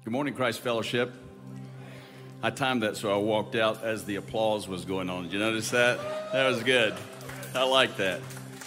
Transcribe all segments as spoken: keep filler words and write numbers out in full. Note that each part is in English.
Good morning, Christ Fellowship. I timed that so I walked out as the applause was going on. Did you notice that? That was good. I like that.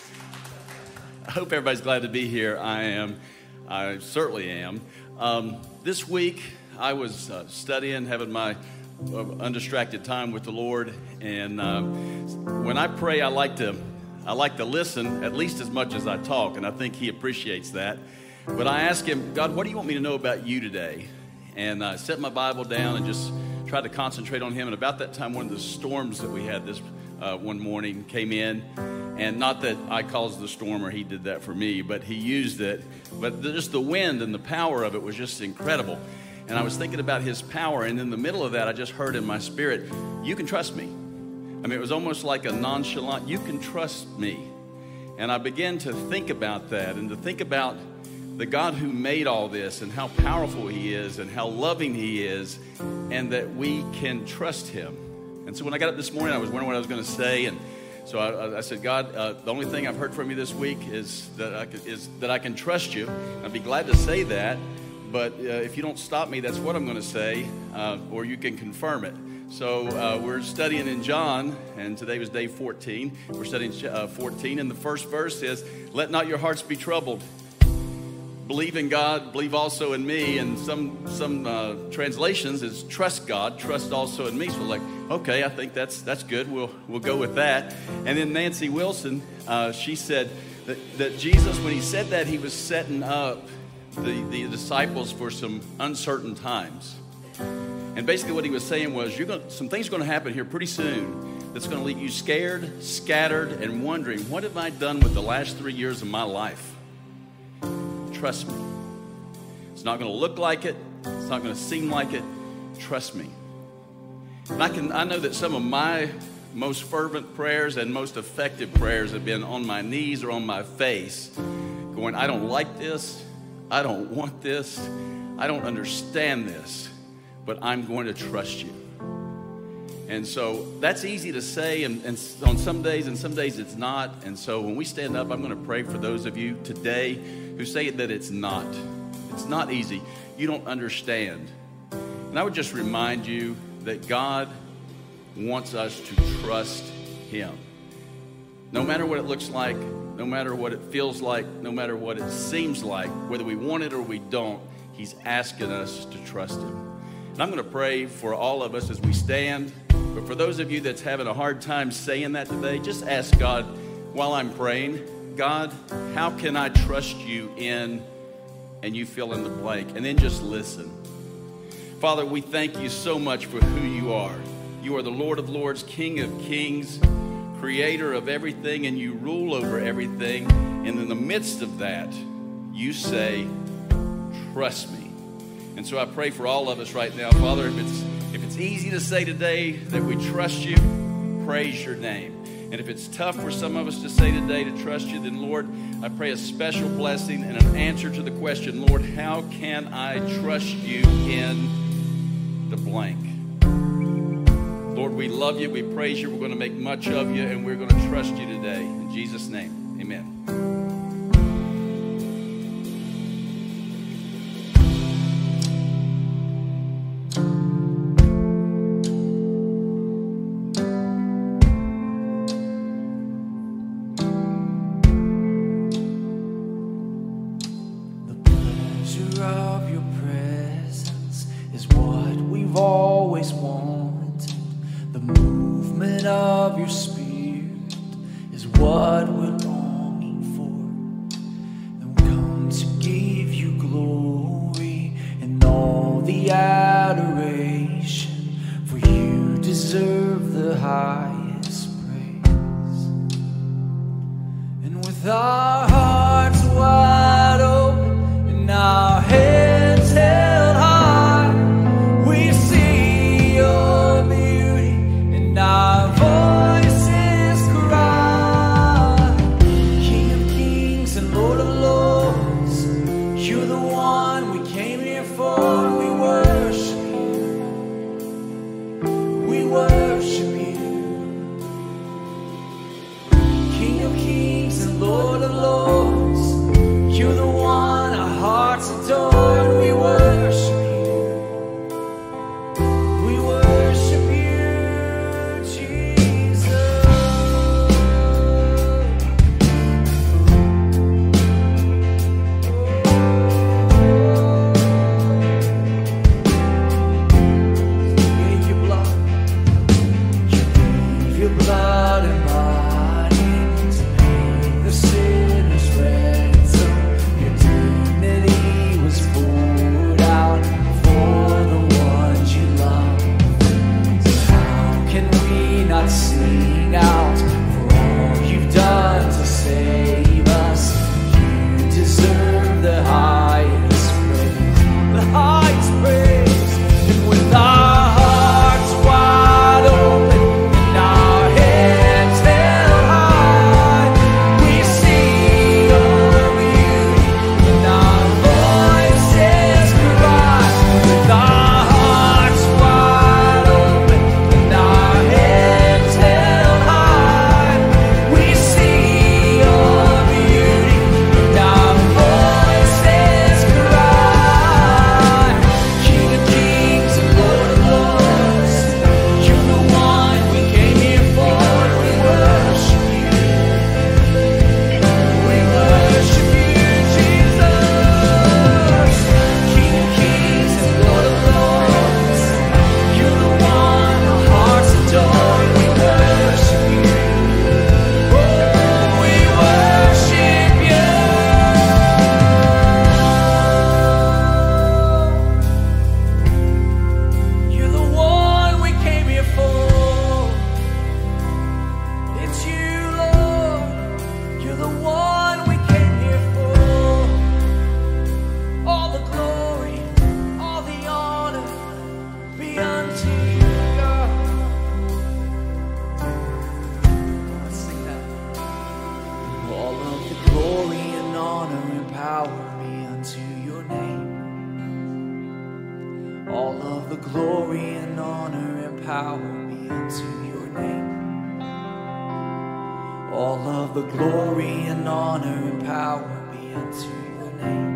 I hope everybody's glad to be here. I am. I certainly am. Um, this week, I was uh, studying, having my uh, undistracted time with the Lord, and uh, when I pray, I like to, I like to listen at least as much as I talk, and I think He appreciates that. But I asked Him, God, what do you want me to know about you today? And I set my Bible down and just tried to concentrate on Him. And about that time, one of the storms that we had this uh, one morning came in. And not that I caused the storm or He did that for me, but He used it. But just the wind and the power of it was just incredible. And I was thinking about His power. And in the middle of that, I just heard in my spirit, you can trust me. I mean, it was almost like a nonchalant, you can trust me. And I began to think about that and to think about the God who made all this and how powerful He is and how loving He is, and that we can trust Him. And so when I got up this morning, I was wondering what I was going to say, and so I, I said, God, uh, the only thing I've heard from you this week is that I can, is that I can trust you. I'd be glad to say that, but uh, if you don't stop me, that's what I'm going to say, uh, or you can confirm it. So uh, we're studying in John, and today was day fourteen. We're studying uh, fourteen, and the first verse is, let not your hearts be troubled. Believe in God, believe also in me, and some some uh, translations is trust God, trust also in me. So like, okay, I think that's that's good. We'll we'll go with that. And then Nancy Wilson, uh, she said that, that Jesus, when He said that, He was setting up the, the disciples for some uncertain times. And basically what He was saying was, you're going some things are going to happen here pretty soon that's going to leave you scared, scattered, and wondering, what have I done with the last three years of my life? Trust me. It's not going to look like it. It's not going to seem like it. Trust me. And I can. I know that some of my most fervent prayers and most effective prayers have been on my knees or on my face, going, I don't like this. I don't want this. I don't understand this, but I'm going to trust you. And so that's easy to say, and, and on some days, and some days it's not. And so when we stand up, I'm going to pray for those of you today who say that it's not. It's not easy. You don't understand. And I would just remind you that God wants us to trust Him. No matter what it looks like, no matter what it feels like, no matter what it seems like, whether we want it or we don't, He's asking us to trust Him. And I'm going to pray for all of us as we stand. But for those of you that's having a hard time saying that today, just ask God while I'm praying, God, how can I trust you in, and you fill in the blank, and then just listen. Father, we thank you so much for who you are. You are the Lord of Lords, King of Kings, creator of everything, and you rule over everything. And in the midst of that, you say, trust me. And so I pray for all of us right now, Father, if it's if it's easy to say today that we trust you, praise your name. And if it's tough for some of us to say today to trust you, then Lord, I pray a special blessing and an answer to the question, Lord, how can I trust you in the blank? Lord, we love you, we praise you, we're going to make much of you, and we're going to trust you today. In Jesus' name, amen. Lord of Lords. power be unto your name. All of the glory and honor and power be unto your name. All of the glory and honor and power be unto your name.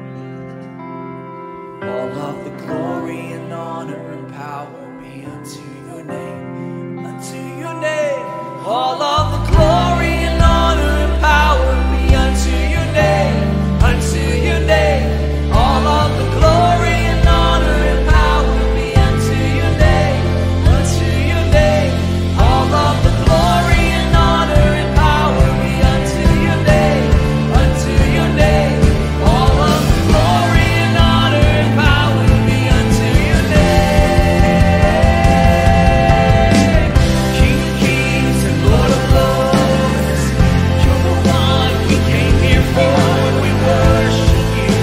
All of the glory and honor and power be unto your name. Unto your name. All of the glory and honor and power be unto your name. Unto your name. All of the glory and honor and power be unto your name. Unto your name. All of the glory and honor and power be unto your name. Unto your name. All of the glory and honor and power be unto your name. King of kings and Lord of lords, you're the one we came here for. We worship you.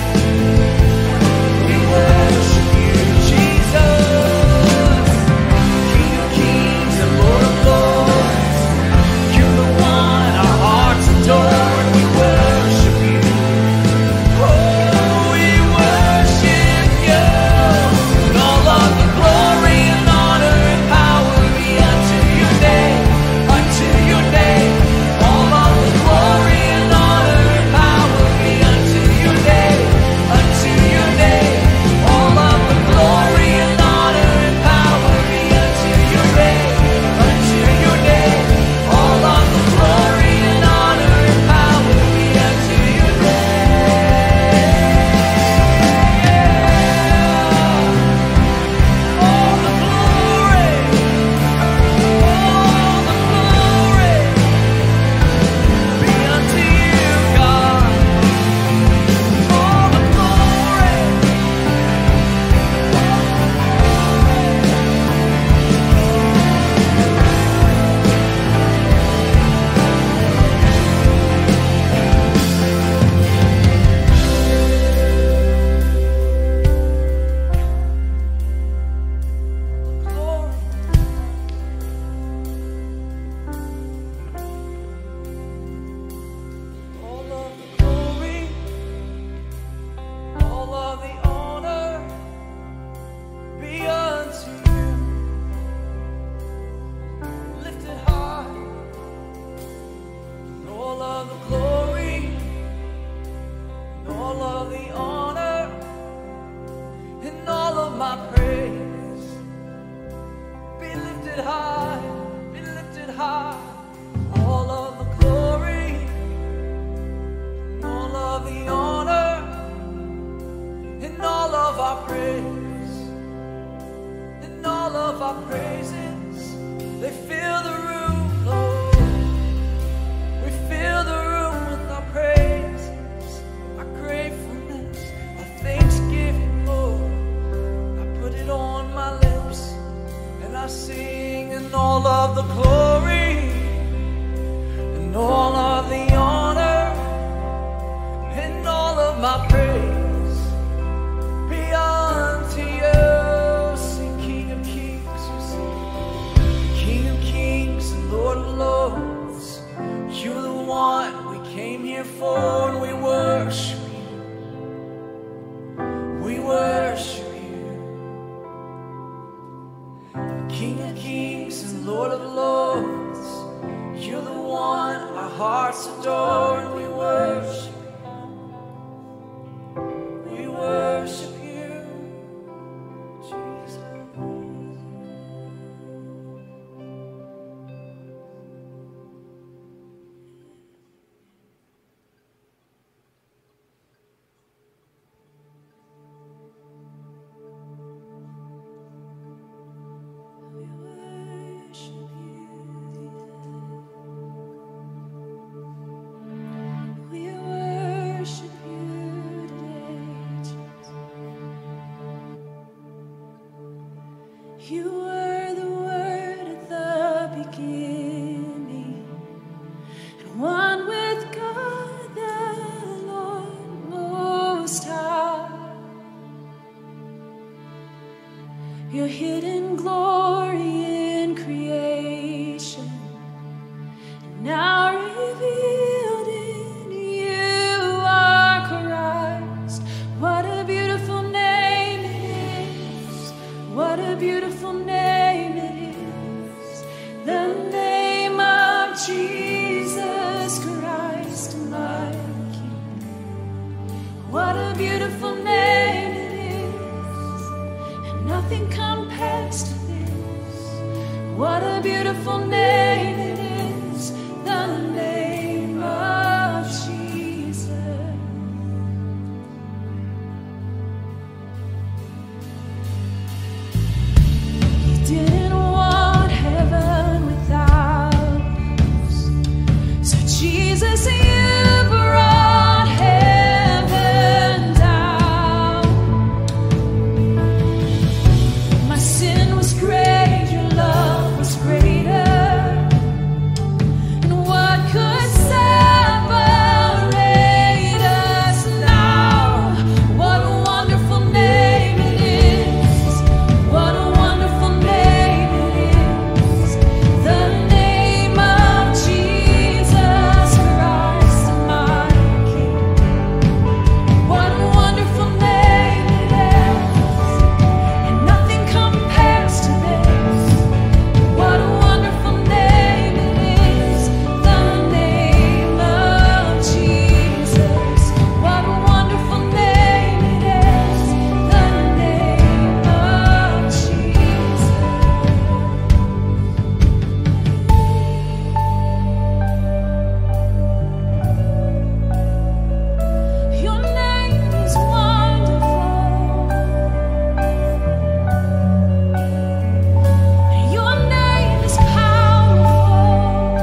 We worship you, Jesus. King of kings and Lord of lords, you're the one our hearts adore. We worship you. Oh, we worship you. And all of the glory and honor and power be unto your name. Unto your name. All of the glory and honor and power be unto your name. Unto your name. All of the glory and honor and power be unto your name. Unto your name. All of the glory and honor and power be unto your name. All the glory. All the glory be unto you, God. All the glory. Glory. All of the glory, all of the honor be unto you. Lifted high, and all of the glory, and all of the honor, and all of my praise be lifted high, be lifted high. All of the glory, and all of the honor, and all of our praise, and all of our praises, they fill the room, Lord. We fill the room with our praises, our gratefulness, our thanksgiving, Lord. I put it on my lips, and I sing, and all of the glory, and all of the honor, and all of my praise be unto you. Sing, King of kings, we sing. King of kings and Lord of lords, you're the one we came here for, and we worship you. We worship you. King of kings and Lord of lords, you're the one our hearts adore, and we worship you. We worship you, Jesus. You were the Word at the beginning, and one with God the Lord Most High. Your hidden glory in creation, and now revealed in you are What a beautiful name it is, and nothing compares to this. What a beautiful name it is, the name of Jesus. You didn't want heaven without us, so Jesus, you brought heaven down. My sin was great, your love was greater. And what could separate us now? What a wonderful name it is. What a wonderful name it is. The name of Jesus Christ, my King. What a wonderful name it is, and nothing compares to this. What a wonderful name it is, the name of Jesus. What a wonderful name it is, the name of Jesus. Your name is wonderful. Your name is powerful.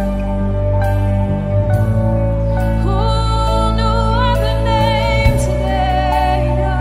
Oh, no other name today, no.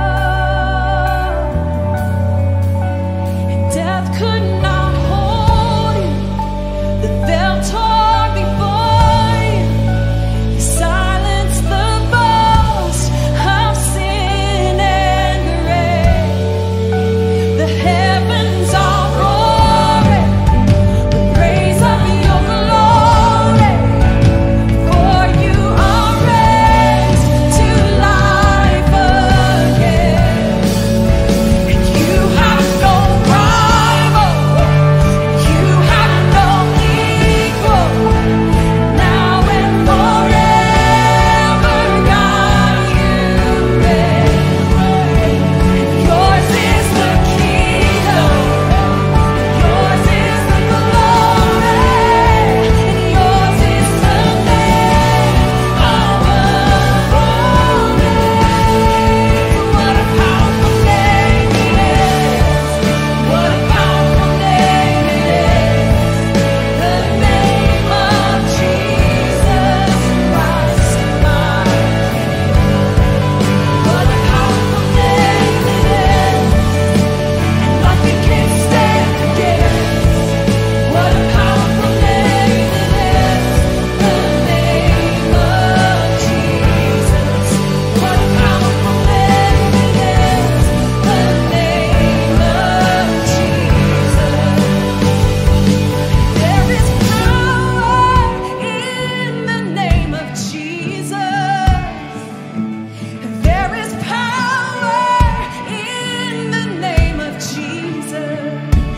And death could not hold you. The veil tore before you. You silenced the boast of sin and grave. The heavens are roaring with praise of your glory. For you are raised to life again. And you have no rival. You have no equal. Now and forever, God, you reign. Yours is the kingdom. Yours is the glory. And yours is the name above all names. What a powerful name it is. What a powerful name it is. The name of Jesus Christ, my King. What a powerful name it is, and nothing can stand against. What a powerful name it is, the name of Jesus. What a powerful name it is, the name of Jesus. There is power in the name of Jesus. There is power in the name of Jesus.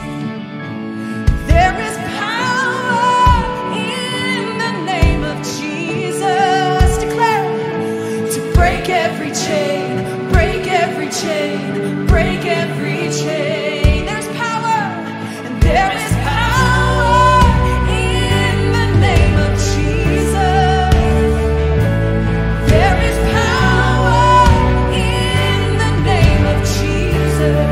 There is power in the name of Jesus. Declare to break every chain, break every chain, break every chain. There's power, and there is power in the name of Jesus. There is power in the name of Jesus.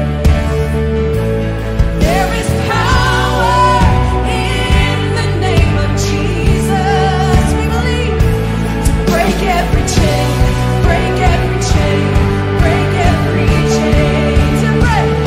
There is power in the name of Jesus. We believe to break every chain, break every chain, break every chain. To break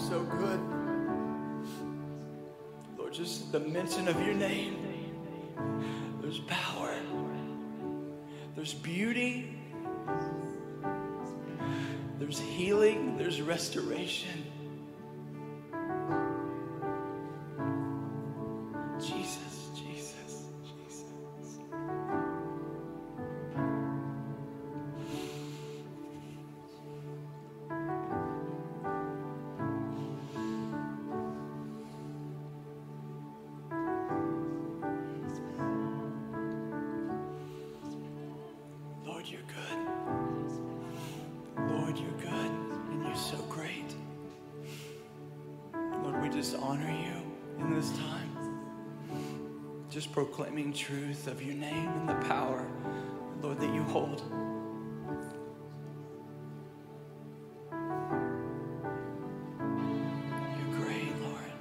so good. Lord, just the mention of your name, there's power, there's beauty, there's healing, there's restoration. Jesus, Jesus, Jesus. Lord, you're good. Lord, you're good, and you're so great. Lord, we just honor you in this time. Just proclaiming truth of your name and the power, Lord, that you hold. You're great, Lord.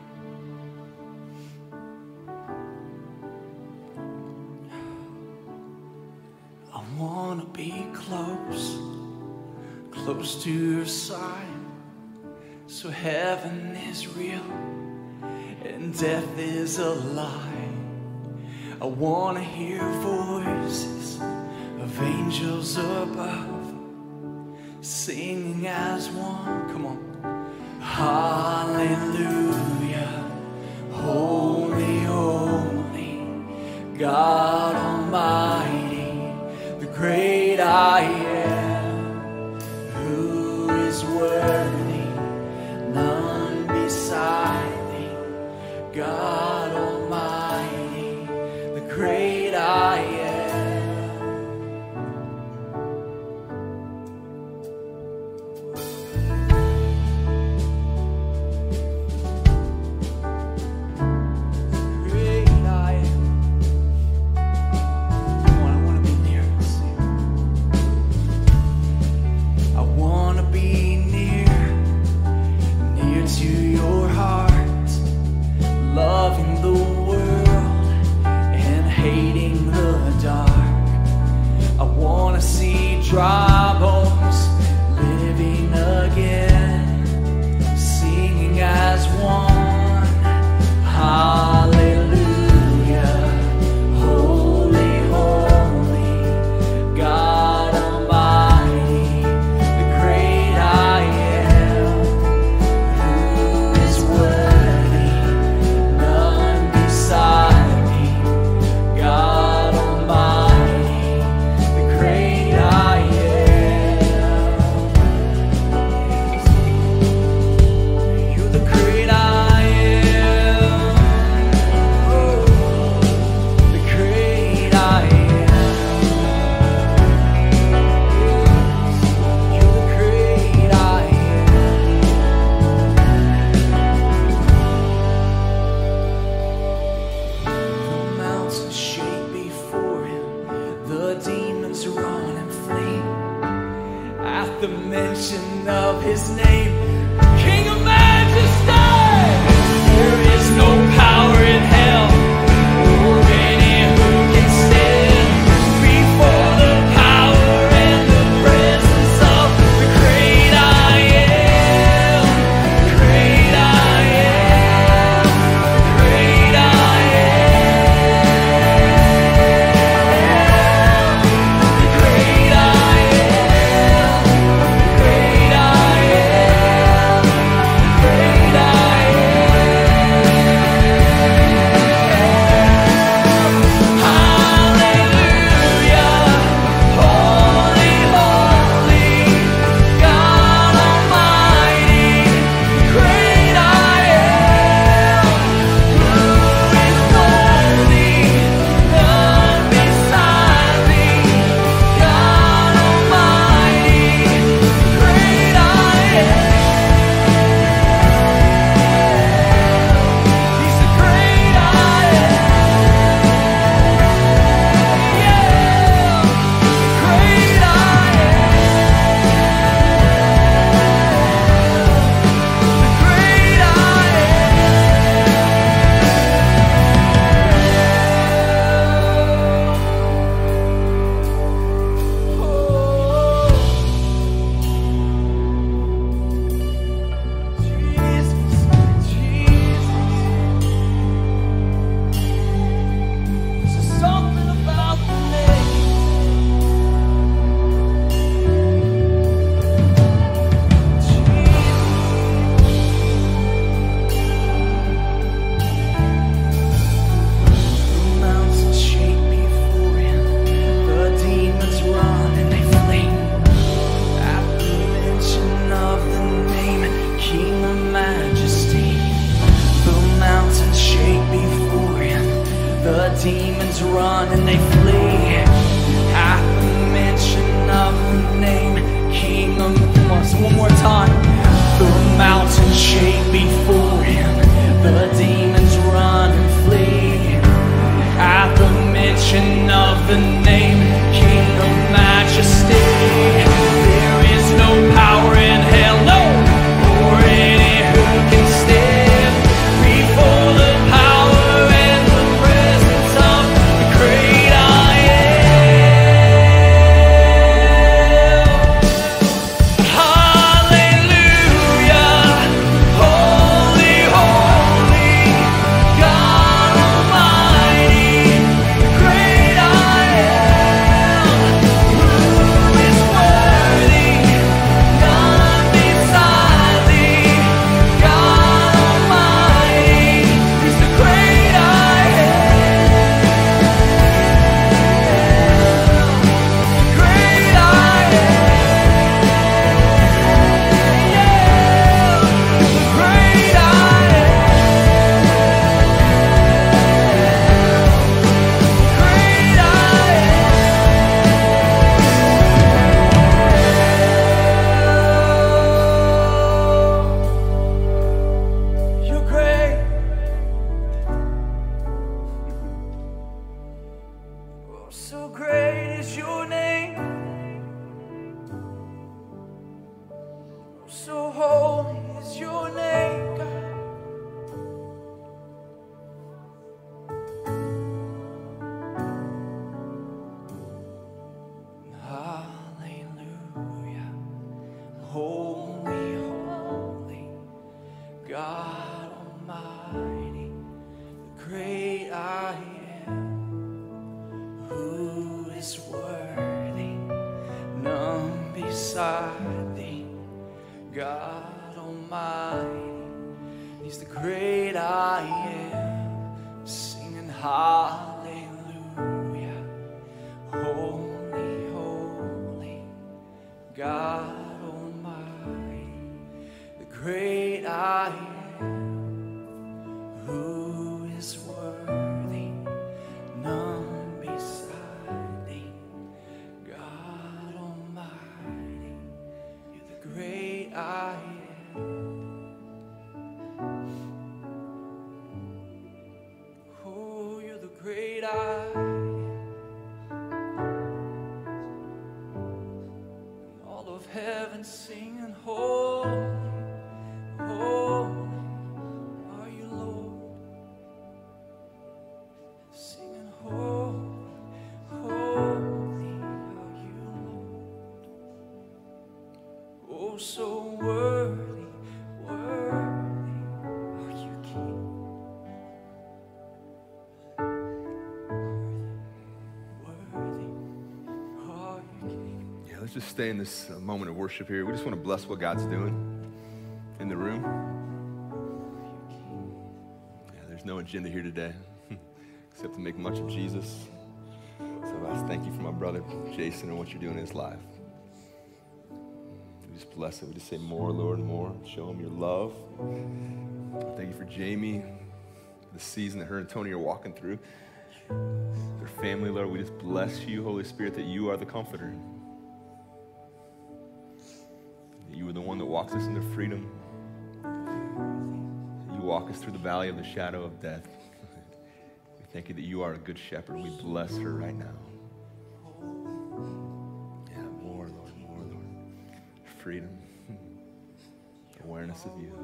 I want to be close, close to your side, so heaven is real and death is a lie. I want to hear voices of angels above, singing as one. Come on. Hallelujah. Holy, holy, God Almighty, the great I am, who is worthy, none beside thee, God Almighty, the great I am. Great I am. Come on, I want to be near. Let's sing. I want to be near, near to your heart, loving the world and hating the dark. I want to see dry bones living again, singing as one. Hallelujah. Holy, holy, God Almighty, the great I am, who is worthy, none beside me, God Almighty, the great I am. You're the great I am. Oh, the great I am. You're the great I am. The mountains shake before him, the demons run and flee at the mention of his name, King of Majesty. There is no power in hell or any who can stand before the power and the presence of the great I am. The great I am. The great I am. The great I am. The great I am. and singing, holy, holy are you, Lord. Singing, holy, holy are you, Lord. Oh, so worthy, worthy are you, King. Let's just stay in this uh, moment of worship here. We just want to bless what God's doing in the room. Yeah, there's no agenda here today except to make much of Jesus. So I just thank you for my brother Jason and what you're doing in his life. We just bless it. We just say more, Lord, more. Show him your love. Thank you for Jamie, the season that her and Tony are walking through. Their family, Lord, we just bless you, Holy Spirit, that you are the comforter. You are the one that walks us into freedom. You walk us through the valley of the shadow of death. We thank you that you are a good shepherd. We bless her right now. Yeah, more, Lord, more, Lord. Freedom. Awareness of you.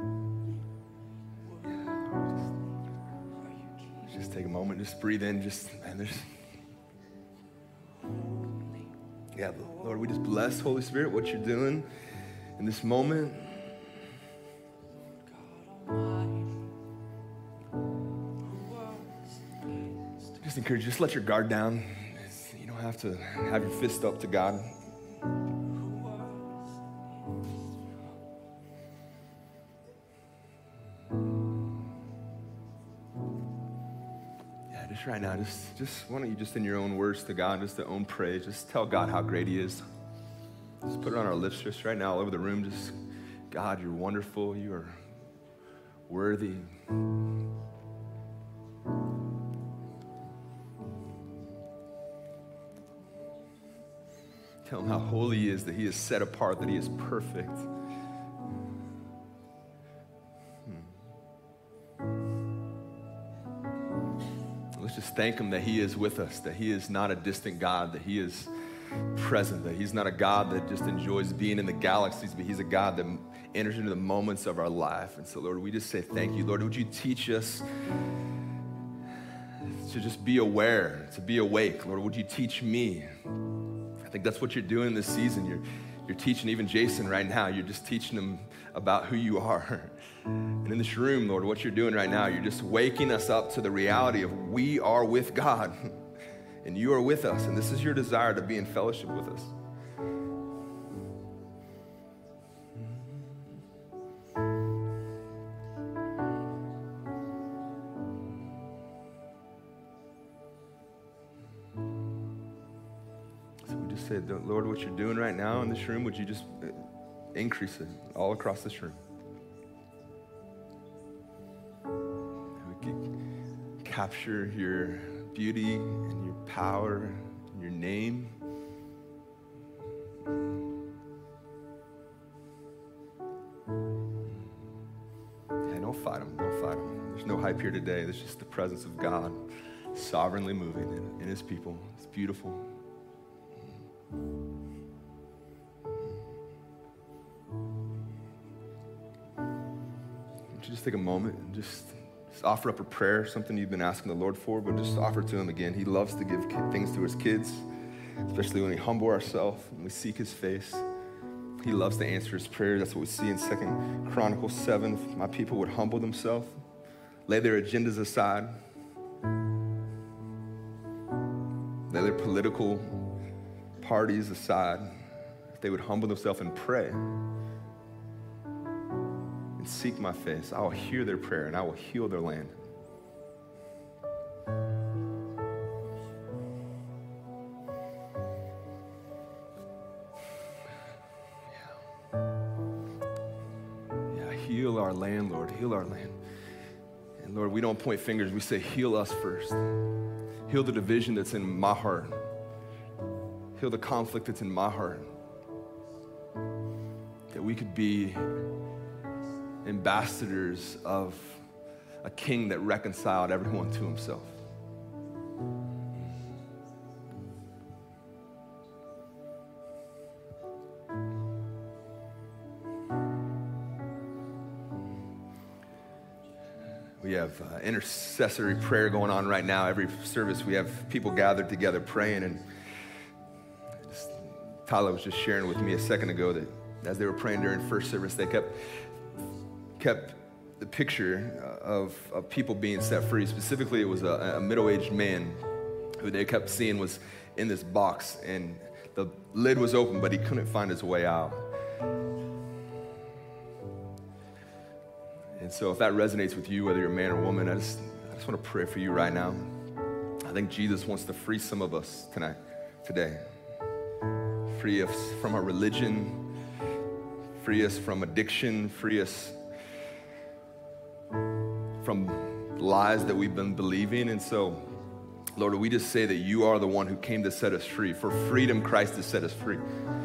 Yeah, Lord, just, just take a moment, just breathe in, just, man, there's... Yeah, Lord, we just bless, Holy Spirit, what you're doing in this moment. Just encourage you, just let your guard down. You don't have to have your fist up to God. Yeah, just right now, just, just why don't you just in your own words to God, just to own praise, just tell God how great he is. Just put it on our lips just right now all over the room. Just, God, you're wonderful. You are worthy. Tell him how holy he is, that he is set apart, that he is perfect. Hmm. Let's just thank him that he is with us, that he is not a distant God, that he is present, that he's not a God that just enjoys being in the galaxies, but he's a God that enters into the moments of our life. And so, Lord, we just say thank you. Lord, would you teach us to just be aware, to be awake? Lord, would you teach me? I think that's what you're doing this season. You're, you're teaching even Jason right now. You're just teaching him about who you are. And in this room, Lord, what you're doing right now, you're just waking us up to the reality of we are with God. And you are with us, and this is your desire to be in fellowship with us. So we just said, Lord, what you're doing right now in this room, would you just increase it all across this room? We can capture your beauty and your power and your name. Yeah, don't fight them, don't fight them. There's no hype here today. There's just the presence of God sovereignly moving in, in his people. It's beautiful. Would you just take a moment and just Just offer up a prayer, something you've been asking the Lord for, but just offer it to him again. He loves to give things to his kids, especially when we humble ourselves and we seek his face. He loves to answer his prayers. That's what we see in Second Chronicles seven. If my people would humble themselves, lay their agendas aside, lay their political parties aside, if they would humble themselves and pray and seek my face, I will hear their prayer and I will heal their land. Yeah. Yeah, heal our land, Lord. Heal our land. And Lord, we don't point fingers. We say, heal us first. Heal the division that's in my heart. Heal the conflict that's in my heart. That we could be ambassadors of a king that reconciled everyone to himself. We have uh, intercessory prayer going on right now. Every service we have people gathered together praying. And just, Tyler was just sharing with me a second ago that as they were praying during first service, they kept kept the picture of, of people being set free. Specifically, it was a, a middle-aged man who they kept seeing was in this box, and the lid was open, but he couldn't find his way out. And so if that resonates with you, whether you're a man or woman, I just, I just want to pray for you right now. I think Jesus wants to free some of us tonight, today. Free us from our religion, free us from addiction, free us from lies that we've been believing. And so, Lord, we just say that you are the one who came to set us free. For freedom, Christ has set us free.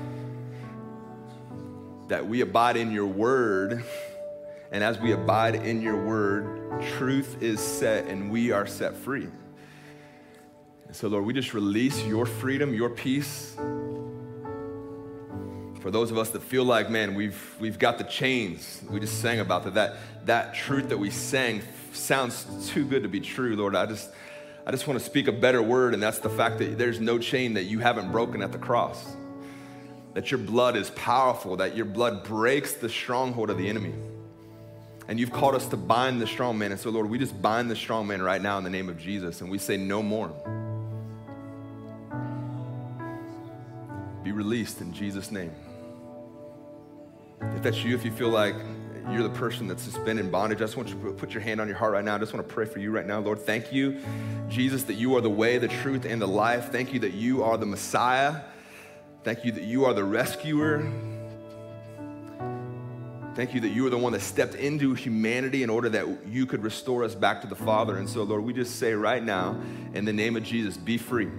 That we abide in your word, and as we abide in your word, truth is set and we are set free. And so, Lord, we just release your freedom, your peace. For those of us that feel like, man, we've we've got the chains. We just sang about that. That, that truth that we sang sounds too good to be true, Lord. I just I just want to speak a better word, and that's the fact that there's no chain that you haven't broken at the cross. That your blood is powerful, that your blood breaks the stronghold of the enemy. And you've called us to bind the strong man. And so, Lord, we just bind the strong man right now in the name of Jesus, and we say no more. Be released in Jesus' name. If that's you, if you feel like you're the person that's just been in bondage, I just want you to put your hand on your heart right now. I just want to pray for you right now. Lord, thank you, Jesus, that you are the way, the truth, and the life. Thank you that you are the Messiah. Thank you that you are the rescuer. Thank you that you are the one that stepped into humanity in order that you could restore us back to the Father. And so, Lord, we just say right now, in the name of Jesus, be free.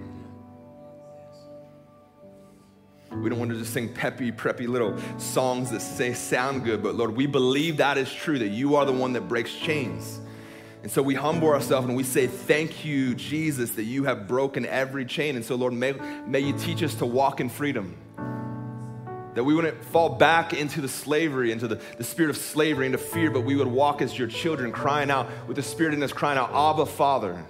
We don't want to just sing peppy, preppy little songs that say sound good, but Lord, we believe that is true, that you are the one that breaks chains. And so we humble ourselves and we say, thank you, Jesus, that you have broken every chain. And so, Lord, may, may you teach us to walk in freedom. That we wouldn't fall back into the slavery, into the, the spirit of slavery, into fear, but we would walk as your children, crying out with the Spirit in us, crying out, Abba, Father.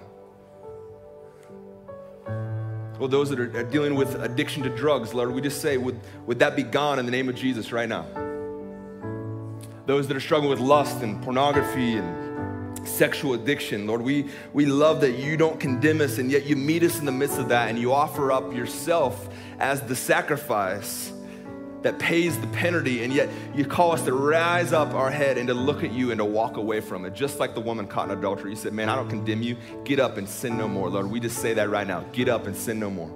Well, those that are, are dealing with addiction to drugs, Lord, we just say, would, would that be gone in the name of Jesus right now? Those that are struggling with lust and pornography and sexual addiction, Lord, we, we love that you don't condemn us, and yet you meet us in the midst of that, and you offer up yourself as the sacrifice that pays the penalty, and yet you call us to rise up our head and to look at you and to walk away from it. Just like the woman caught in adultery. You said, man, I don't condemn you. Get up and sin no more. Lord, we just say that right now. Get up and sin no more.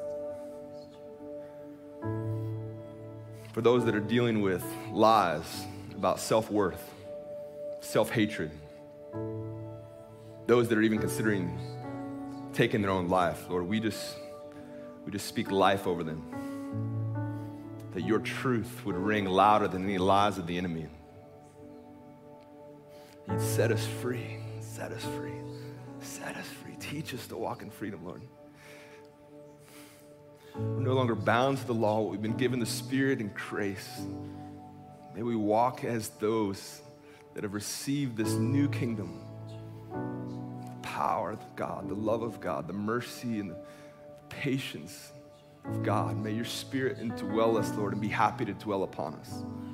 For those that are dealing with lies about self-worth, self-hatred, those that are even considering taking their own life, Lord, we just, we just speak life over them. That your truth would ring louder than any lies of the enemy. You'd set us free, set us free, set us free. Teach us to walk in freedom, Lord. We're no longer bound to the law. We've been given the Spirit and grace. May we walk as those that have received this new kingdom. The power of God, the love of God, the mercy and the patience of God. May your Spirit indwell us, Lord, and be happy to dwell upon us.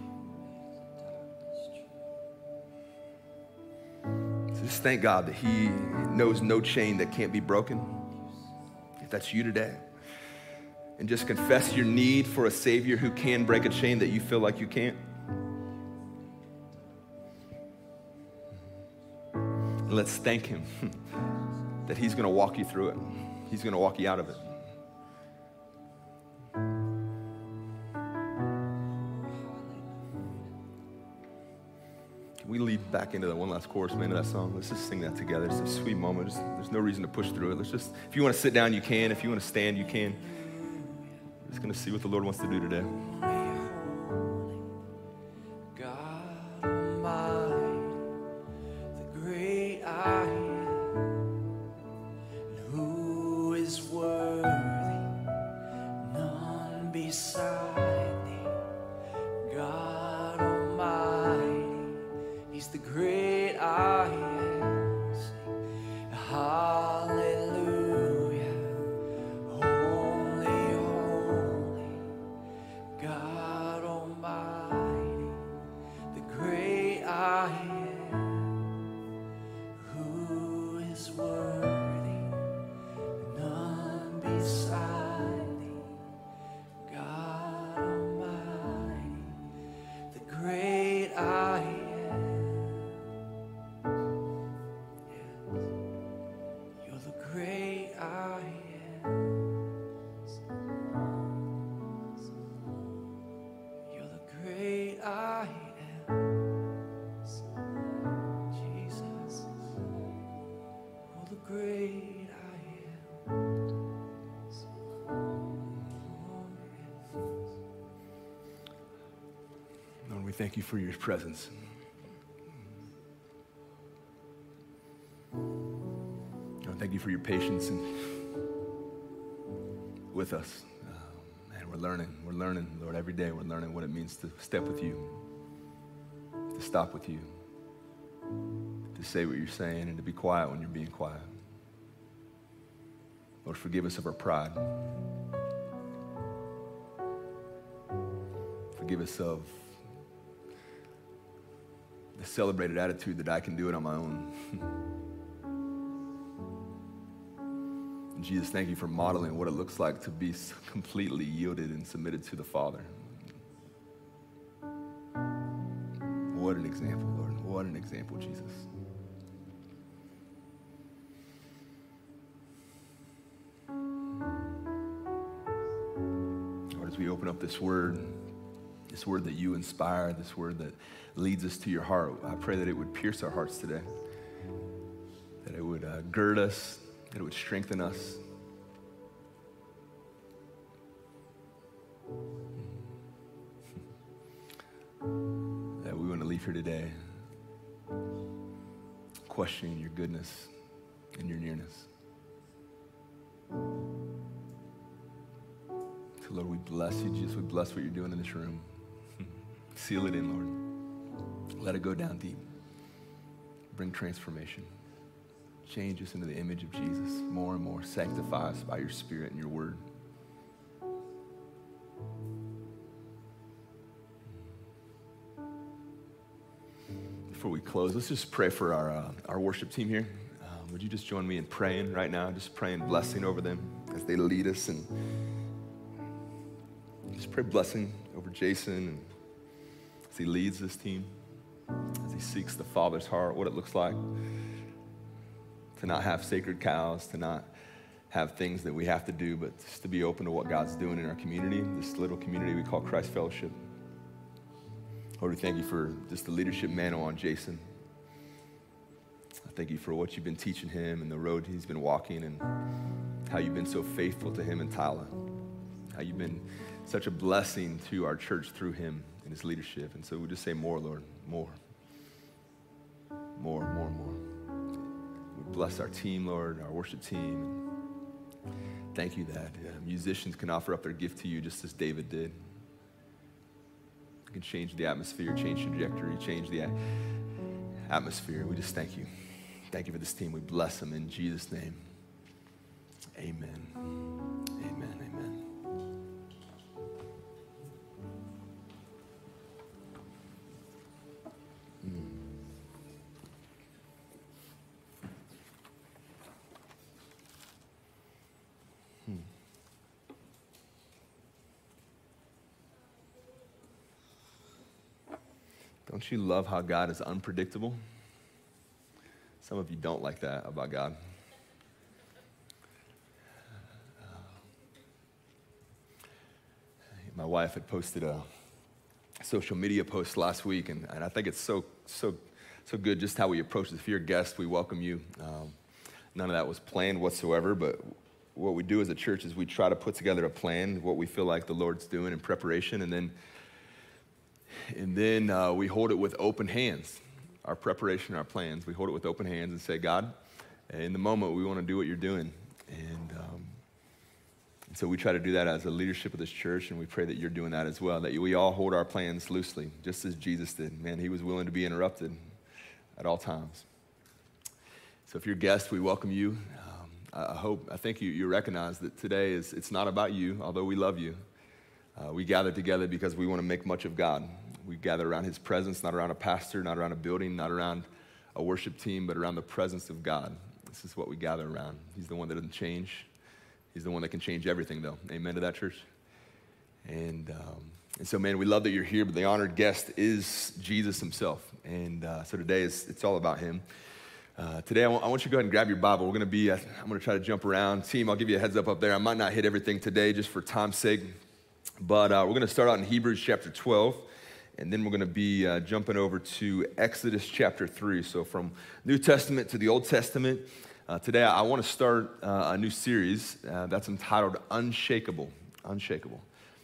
So just thank God that he knows no chain that can't be broken. If that's you today, and just confess your need for a Savior who can break a chain that you feel like you can't. And let's thank him that he's going to walk you through it. He's going to walk you out of it. We lead back into that one last chorus, man, of that song. Let's just sing that together. It's a sweet moment. There's, there's no reason to push through it. Let's just, if you want to sit down, you can. If you want to stand, you can. We're just going to see what the Lord wants to do today. God Almighty, the great I am, who is worthy, none beside thee. God Almighty, he's the great I am. thank you for your presence. Lord, thank you for your patience and with us. Uh, man, we're learning. We're learning, Lord, every day. We're learning what it means to step with you, to stop with you, to say what you're saying, and to be quiet when you're being quiet. Lord, forgive us of our pride. Forgive us of the celebrated attitude that I can do it on my own. And Jesus, thank you for modeling what it looks like to be completely yielded and submitted to the Father. What an example, Lord. What an example, Jesus. Lord, as we open up this word, this word that you inspire, this word that leads us to your heart, I pray that it would pierce our hearts today, that it would uh, gird us, that it would strengthen us. That we want to leave here today questioning your goodness and your nearness. So Lord, we bless you, Jesus. We bless what you're doing in this room. Seal it in, Lord. Let it go down deep. Bring transformation. Change us into the image of Jesus more and more. Sanctify us by your Spirit and your word. Before we close, let's just pray for our, uh, our worship team here. Um, would you just join me in praying right now? Just praying blessing over them as they lead us, and just pray blessing over Jason and as he leads this team, as he seeks the Father's heart, what it looks like to not have sacred cows, to not have things that we have to do, but just to be open to what God's doing in our community, this little community we call Christ Fellowship. Lord, we thank you for just the leadership mantle on Jason. I thank you for what you've been teaching him and the road he's been walking, and how you've been so faithful to him and Tyler, how you've been such a blessing to our church through him and his leadership. And so we just say more, Lord, more, more, more, more. We bless our team, Lord, our worship team. Thank you that uh, musicians can offer up their gift to you just as David did. You can change the atmosphere, change the trajectory, change the atmosphere. We just thank you. Thank you for this team. We bless them in Jesus' name. Amen. Amen. Amen. Don't you love how God is unpredictable? Some of you don't like that about God. My wife had posted a social media post last week, and, and I think it's so, so, so good just how we approach this. If you're a guest, we welcome you. Um, none of that was planned whatsoever, but what we do as a church is we try to put together a plan, what we feel like the Lord's doing in preparation, and then And then uh, we hold it with open hands, our preparation, our plans. We hold it with open hands and say, God, in the moment, we want to do what you're doing. And, um, and so we try to do that as a leadership of this church, and we pray that you're doing that as well, that we all hold our plans loosely, just as Jesus did. Man, he was willing to be interrupted at all times. So if you're a guest, we welcome you. Um, I, I hope, I think you, you recognize that today is it's not about you, although we love you. Uh, we gather together because we want to make much of God. We gather around his presence, not around a pastor, not around a building, not around a worship team, but around the presence of God. This is what we gather around. He's the one that doesn't change. He's the one that can change everything, though. Amen to that, church? And, um, and so, man, we love that you're here, but the honored guest is Jesus himself. And uh, so today, is, it's all about him. Uh, today, I, w- I want you to go ahead and grab your Bible. We're going to be, uh, I'm going to try to jump around. Team, I'll give you a heads up up there. I might not hit everything today just for time's sake. But uh, we're going to start out in Hebrews chapter twelve, and then we're going to be uh, jumping over to Exodus chapter three. So from New Testament to the Old Testament. Uh, today I want to start uh, a new series uh, that's entitled Unshakable. Unshakable.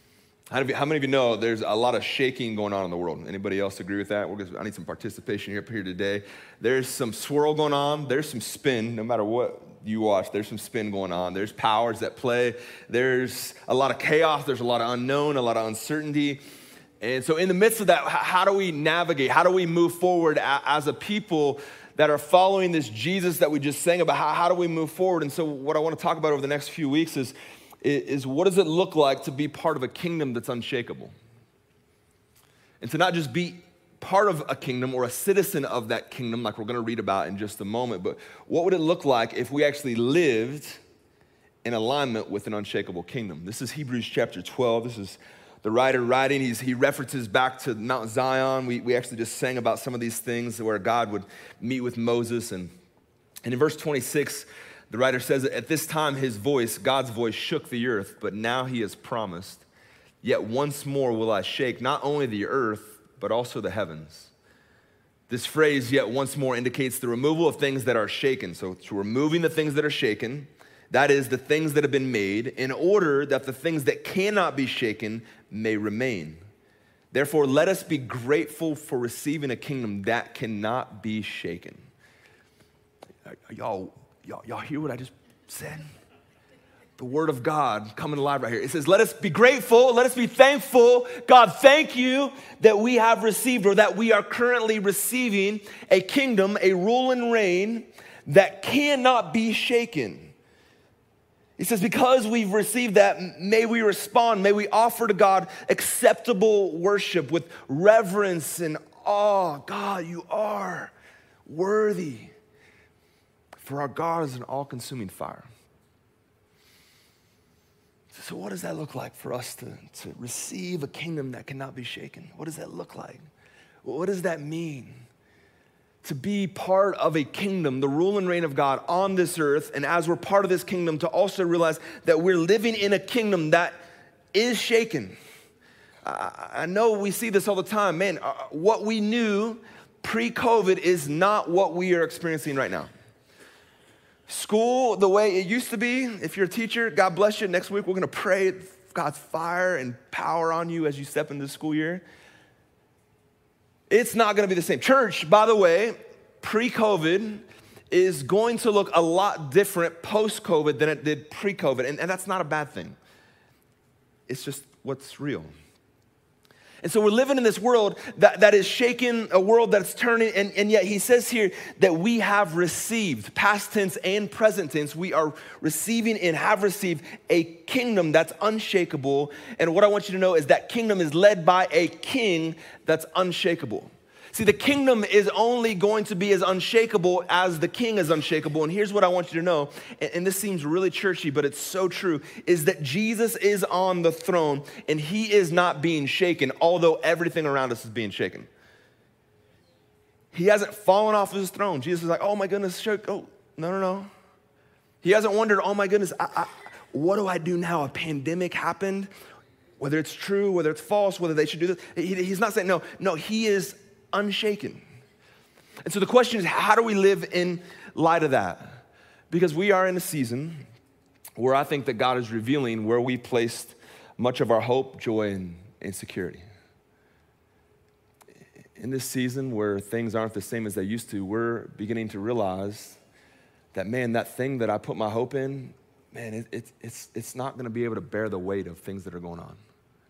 How many, how many of you know there's a lot of shaking going on in the world? Anybody else agree with that? We're gonna, I need some participation here, up here today. There's some swirl going on. There's some spin, no matter what you watch, there's some spin going on. There's powers at play. There's a lot of chaos. There's a lot of unknown, a lot of uncertainty. And so in the midst of that, how do we navigate? How do we move forward as a people that are following this Jesus that we just sang about? How, how do we move forward? And so what I want to talk about over the next few weeks is, is what does it look like to be part of a kingdom that's unshakable? And to not just be part of a kingdom or a citizen of that kingdom, like we're going to read about in just a moment, but what would it look like if we actually lived in alignment with an unshakable kingdom? This is Hebrews chapter twelve. This is the writer writing. He's, he references back to Mount Zion. We, we actually just sang about some of these things where God would meet with Moses. And, and in verse twenty-six, the writer says that at this time his voice, God's voice, shook the earth, but now he has promised, yet once more will I shake not only the earth, but also the heavens. This phrase, yet once more, indicates the removal of things that are shaken. So to removing the things that are shaken, that is the things that have been made, in order that the things that cannot be shaken may remain. Therefore, let us be grateful for receiving a kingdom that cannot be shaken. Y'all, y'all, y'all hear what I just said? The word of God coming alive right here. It says, let us be grateful, let us be thankful. God, thank you that we have received, or that we are currently receiving, a kingdom, a rule and reign that cannot be shaken. He says, because we've received that, may we respond, may we offer to God acceptable worship with reverence and awe. God, you are worthy, for our God is an all-consuming fire. So what does that look like for us to, to receive a kingdom that cannot be shaken? What does that look like? What does that mean? To be part of a kingdom, the rule and reign of God on this earth, and as we're part of this kingdom, to also realize that we're living in a kingdom that is shaken. I, I know we see this all the time. Man, uh, what we knew pre-COVID is not what we are experiencing right now. School, the way it used to be, if you're a teacher, God bless you. Next week, we're going to pray God's fire and power on you as you step into the school year. It's not going to be the same. Church, by the way, pre-COVID is going to look a lot different post-COVID than it did pre-COVID. And, and that's not a bad thing. It's just what's real. And so we're living in this world that, that is shaken, a world that's turning, and, and yet he says here that we have received, past tense and present tense, we are receiving and have received a kingdom that's unshakable. And what I want you to know is that kingdom is led by a king that's unshakable. See, the kingdom is only going to be as unshakable as the king is unshakable. And here's what I want you to know, and, and this seems really churchy, but it's so true, is that Jesus is on the throne and he is not being shaken, although everything around us is being shaken. He hasn't fallen off of his throne. Jesus is like, oh my goodness, shake. Oh, no, no, no. He hasn't wondered, oh my goodness, I, I, what do I do now? A pandemic happened, whether it's true, whether it's false, whether they should do this. He, he's not saying, no, no, he is unshaken. And so the question is, how do we live in light of that? Because we are in a season where I think that God is revealing where we placed much of our hope, joy, and, and security. In this season where things aren't the same as they used to, we're beginning to realize that, man, that thing that I put my hope in, man, it, it, it's, it's not going to be able to bear the weight of things that are going on.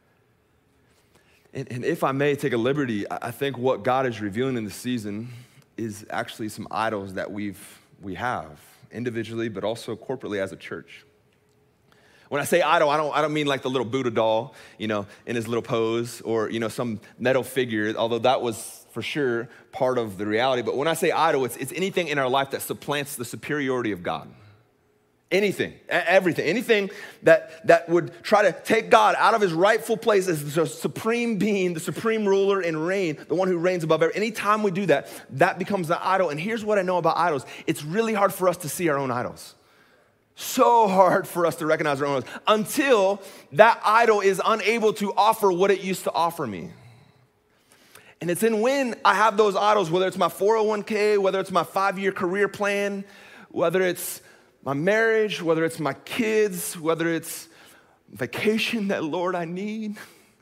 And, and if I may take a liberty, I think what God is revealing in this season is actually some idols that we've, we have individually, but also corporately as a church. When I say idol, I don't, I don't mean like the little Buddha doll, you know, in his little pose, or, you know, some metal figure, although that was for sure part of the reality. But when I say idol, it's, it's anything in our life that supplants the superiority of God. Anything, everything, anything that, that would try to take God out of his rightful place as the supreme being, the supreme ruler and reign, the one who reigns above everything. Anytime we do that, that becomes an idol. And here's what I know about idols. It's really hard for us to see our own idols. So hard for us to recognize our own idols until that idol is unable to offer what it used to offer me. And it's in when I have those idols, whether it's my four oh one k, whether it's my five-year career plan, whether it's my marriage, whether it's my kids, whether it's vacation that, Lord, I need,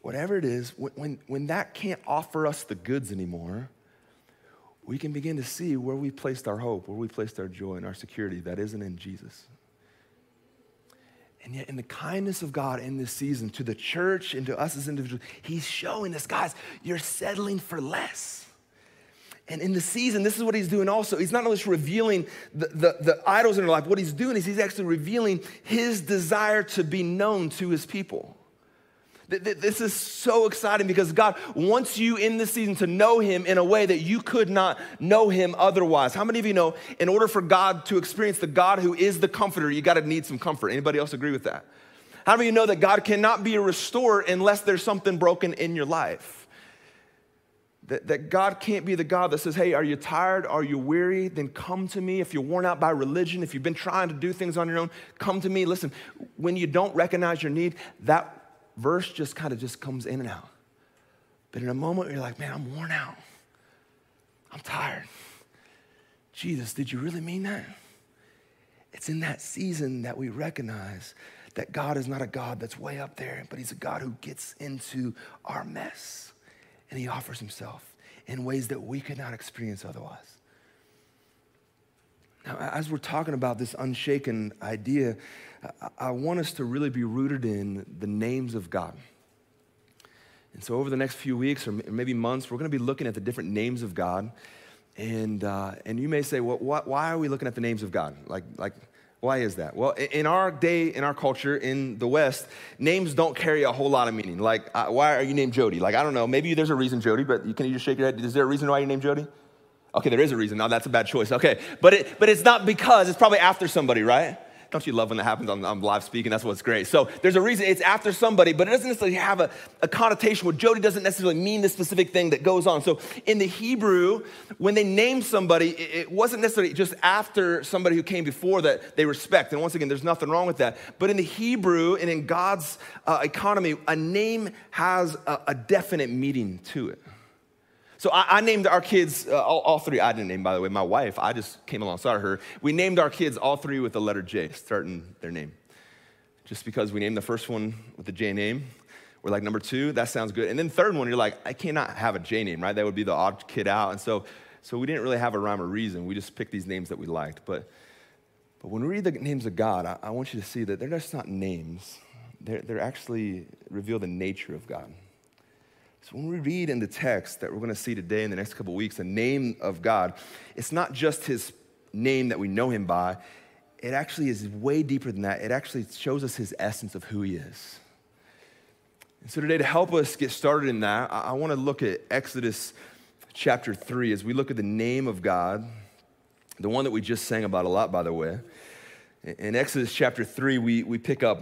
whatever it is, when, when, when that can't offer us the goods anymore, we can begin to see where we placed our hope, where we placed our joy and our security that isn't in Jesus. And yet in the kindness of God in this season, to the church and to us as individuals, he's showing us, guys, you're settling for less. And in the season, this is what he's doing also. He's not only just revealing the, the, the idols in our life. What he's doing is he's actually revealing his desire to be known to his people. This is so exciting because God wants you in this season to know him in a way that you could not know him otherwise. How many of you know in order for God to experience the God who is the comforter, you got to need some comfort? Anybody else agree with that? How many of you know that God cannot be a restorer unless there's something broken in your life? That, that God can't be the God that says, hey, are you tired? Are you weary? Then come to me. If you're worn out by religion, if you've been trying to do things on your own, come to me. Listen, when you don't recognize your need, that verse just kind of just comes in and out. But in a moment, you're like, man, I'm worn out. I'm tired. Jesus, did you really mean that? It's in that season that we recognize that God is not a God that's way up there, but he's a God who gets into our mess. And he offers himself in ways that we could not experience otherwise. Now, as we're talking about this unshaken idea, I want us to really be rooted in the names of God. And so over the next few weeks or maybe months, we're going to be looking at the different names of God. And uh, and you may say, well, wh- why are we looking at the names of God? Like, like, why is that? Well, in our day, in our culture, in the West, names don't carry a whole lot of meaning. Like, uh, why are you named Jody? Like, I don't know. Maybe there's a reason, Jody, but you can you just shake your head? Is there a reason why you're named Jody? Okay, there is a reason. Now, that's a bad choice. Okay, but it, but it's not because. It's probably after somebody, right? Don't you love when that happens on, on live speaking? That's what's great. So there's a reason it's after somebody, but it doesn't necessarily have a, a connotation where Jody doesn't necessarily mean the specific thing that goes on. So in the Hebrew, when they named somebody, it, it wasn't necessarily just after somebody who came before that they respect. And once again, there's nothing wrong with that. But in the Hebrew and in God's uh, economy, a name has a, a definite meaning to it. So I, I named our kids, uh, all, all three, I didn't name, by the way, my wife, I just came alongside her. We named our kids all three with the letter J, starting their name. Just because we named the first one with the J name, we're like, number two, that sounds good. And then third one, you're like, I cannot have a J name, right? That would be the odd kid out. And so so we didn't really have a rhyme or reason. We just picked these names that we liked. But but when we read the names of God, I, I want you to see that they're just not names. They're, they're actually reveal the nature of God. So when we read in the text that we're going to see today in the next couple of weeks, the name of God, it's not just his name that we know him by. It actually is way deeper than that. It actually shows us his essence of who he is. And so today, to help us get started in that, I, I want to look at Exodus chapter three as we look at the name of God, the one that we just sang about a lot, by the way. In Exodus chapter three, we, we pick up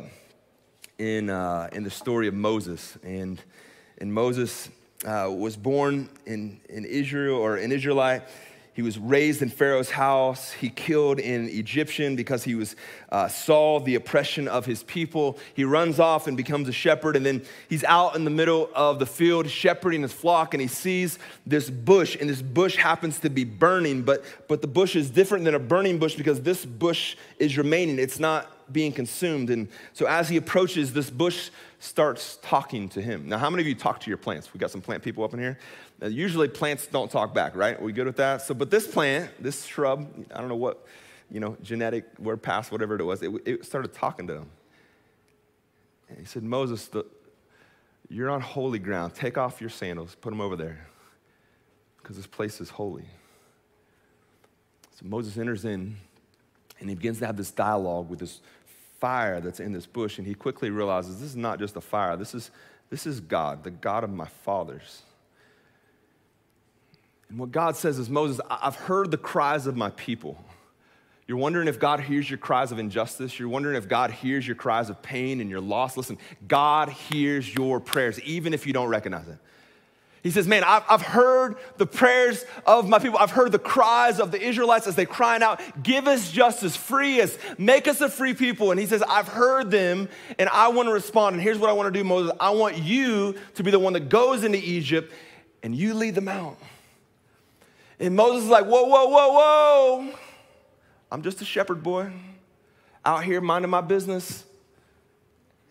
in, uh, in the story of Moses. And And Moses uh, was born in, in Israel or an Israelite. He was raised in Pharaoh's house. He killed an Egyptian because he was uh, saw the oppression of his people. He runs off and becomes a shepherd, and then he's out in the middle of the field shepherding his flock, and he sees this bush, and this bush happens to be burning, but, but the bush is different than a burning bush because this bush is remaining. It's not being consumed. And so as he approaches, this bush starts talking to him. Now, how many of you talk to your plants? We got some plant people up in here. Now, usually plants don't talk back, right? Are we good with that? So, but this plant, this shrub, I don't know what, you know, genetic word pass, whatever it was, it, it started talking to him. And he said, Moses, the, you're on holy ground. Take off your sandals, put them over there, because this place is holy. So Moses enters in, and he begins to have this dialogue with this fire that's in this bush, and he quickly realizes this is not just a fire. This is, this is God, the God of my fathers. And what God says is, Moses, I've heard the cries of my people. You're wondering if God hears your cries of injustice. You're wondering if God hears your cries of pain and your loss. Listen, God hears your prayers, even if you don't recognize it. He says, man, I've, I've heard the prayers of my people. I've heard the cries of the Israelites as they crying out, give us justice, free us, make us a free people. And he says, I've heard them, and I want to respond. And here's what I want to do, Moses. I want you to be the one that goes into Egypt, and you lead them out. And Moses is like, whoa, whoa, whoa, whoa. I'm just a shepherd boy out here minding my business.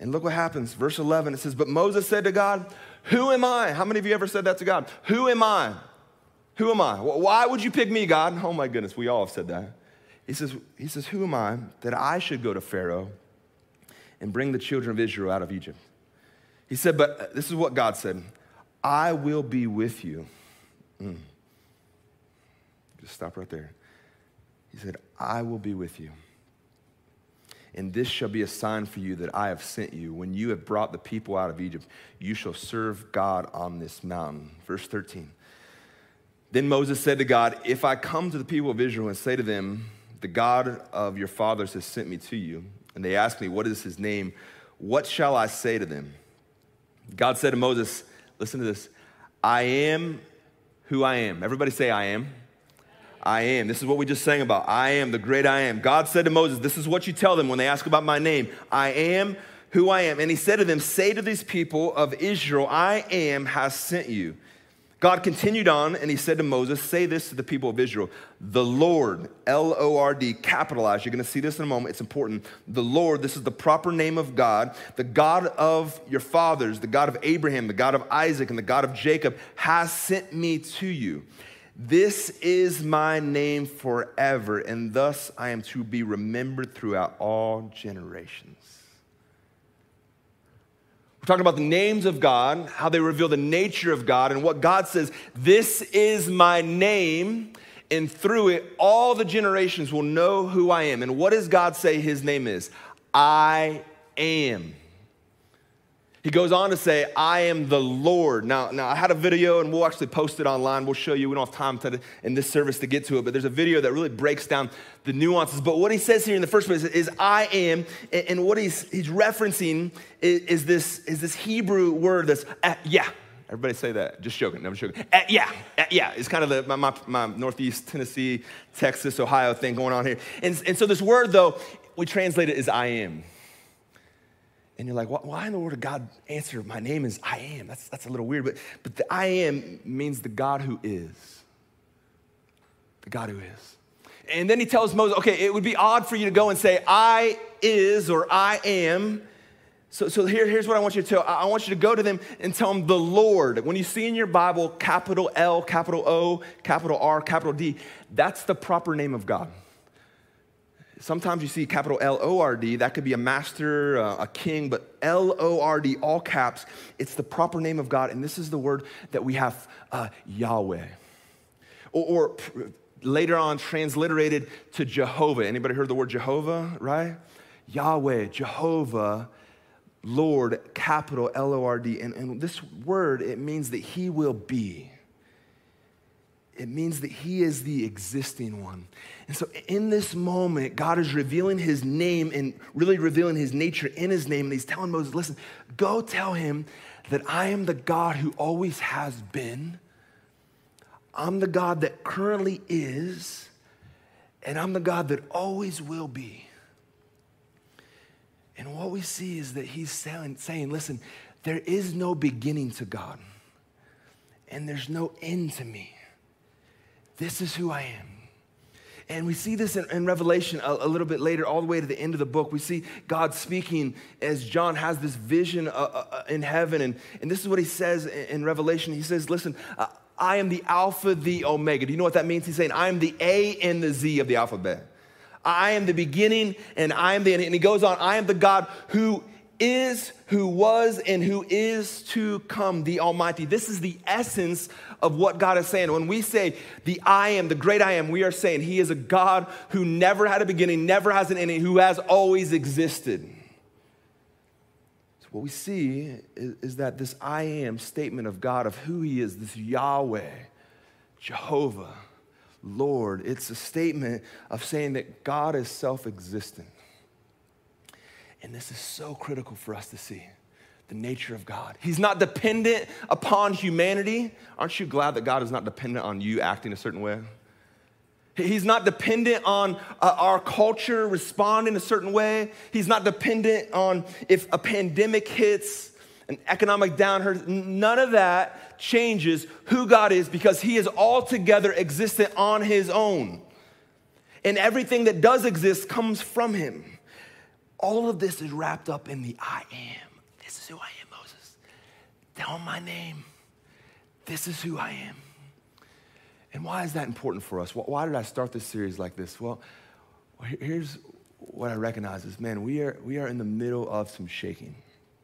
And look what happens. Verse eleven, it says, but Moses said to God, who am I? How many of you ever said that to God? Who am I? Who am I? Why would you pick me, God? Oh my goodness, we all have said that. He says, he says, who am I that I should go to Pharaoh and bring the children of Israel out of Egypt? He said, but this is what God said, I will be with you. Mm. Just stop right there. He said, I will be with you. And this shall be a sign for you that I have sent you. When you have brought the people out of Egypt, you shall serve God on this mountain. Verse thirteen. Then Moses said to God, if I come to the people of Israel and say to them, the God of your fathers has sent me to you, and they ask me, what is his name? What shall I say to them? God said to Moses, listen to this, I am who I am. Everybody say, I am. I am. This is what we just sang about. I am the great I am. God said to Moses, this is what you tell them when they ask about my name. I am who I am. And he said to them, say to these people of Israel, I am has sent you. God continued on and he said to Moses, say this to the people of Israel. The Lord, L O R D, capitalized. You're going to see this in a moment. It's important. The Lord, this is the proper name of God. The God of your fathers, the God of Abraham, the God of Isaac, and the God of Jacob has sent me to you. This is my name forever, and thus I am to be remembered throughout all generations. We're talking about the names of God, how they reveal the nature of God, and what God says, this is my name, and through it, all the generations will know who I am. And what does God say his name is? I am. He goes on to say, I am the Lord. Now, now I had a video, and we'll actually post it online. We'll show you. We don't have time to, in this service to get to it, but there's a video that really breaks down the nuances. But what he says here in the first place is, I am, and what he's, he's referencing is, is, this, is this Hebrew word that's, uh, yeah. Everybody say that. Just joking. Never joking. Uh, yeah, uh, yeah. It's kind of the, my, my, my Northeast Tennessee, Texas, Ohio thing going on here. And, and so this word, though, we translate it as I am. And you're like, why in the word of God answer, my name is I am? That's, that's a little weird, but, but the I am means the God who is. The God who is. And then he tells Moses, okay, it would be odd for you to go and say, I is or I am. So, so here, here's what I want you to tell. I want you to go to them and tell them the Lord. When you see in your Bible, capital L, capital O, capital R, capital D, that's the proper name of God. Sometimes you see capital L O R D, that could be a master, uh, a king, but L O R D, all caps, it's the proper name of God, and this is the word that we have, uh, Yahweh. Or, or later on transliterated to Jehovah. Anybody heard the word Jehovah, right? Yahweh, Jehovah, Lord, capital L O R D, and, and this word, it means that he will be. It means that he is the existing one. And so in this moment, God is revealing his name and really revealing his nature in his name. And he's telling Moses, listen, go tell him that I am the God who always has been. I'm the God that currently is. And I'm the God that always will be. And what we see is that he's saying, saying, listen, there is no beginning to God. And there's no end to me. This is who I am. And we see this in, in Revelation a, a little bit later, all the way to the end of the book. We see God speaking as John has this vision uh, uh, in heaven. And, and this is what he says in, in Revelation. He says, listen, uh, I am the Alpha, the Omega. Do you know what that means? He's saying, I am the A and the Z of the alphabet. I am the beginning and I am the end. And he goes on, I am the God who is, who was, and who is to come, the Almighty. This is the essence of what God is saying. When we say the I am, the great I am, we are saying he is a God who never had a beginning, never has an ending, who has always existed. So what we see is, is that this I am statement of God, of who he is, this Yahweh, Jehovah, Lord, it's a statement of saying that God is self-existent. And this is so critical for us to see, the nature of God. He's not dependent upon humanity. Aren't you glad that God is not dependent on you acting a certain way? He's not dependent on uh, our culture responding a certain way. He's not dependent on if a pandemic hits, an economic downturn. None of that changes who God is, because he is altogether existent on his own. And everything that does exist comes from him. all of this is wrapped up in the I am. This is who I am, Moses. Tell him my name. This is who I am. And why is that important for us? Why did I start this series like this? Well, here's what I recognize is, man, we are, we are in the middle of some shaking,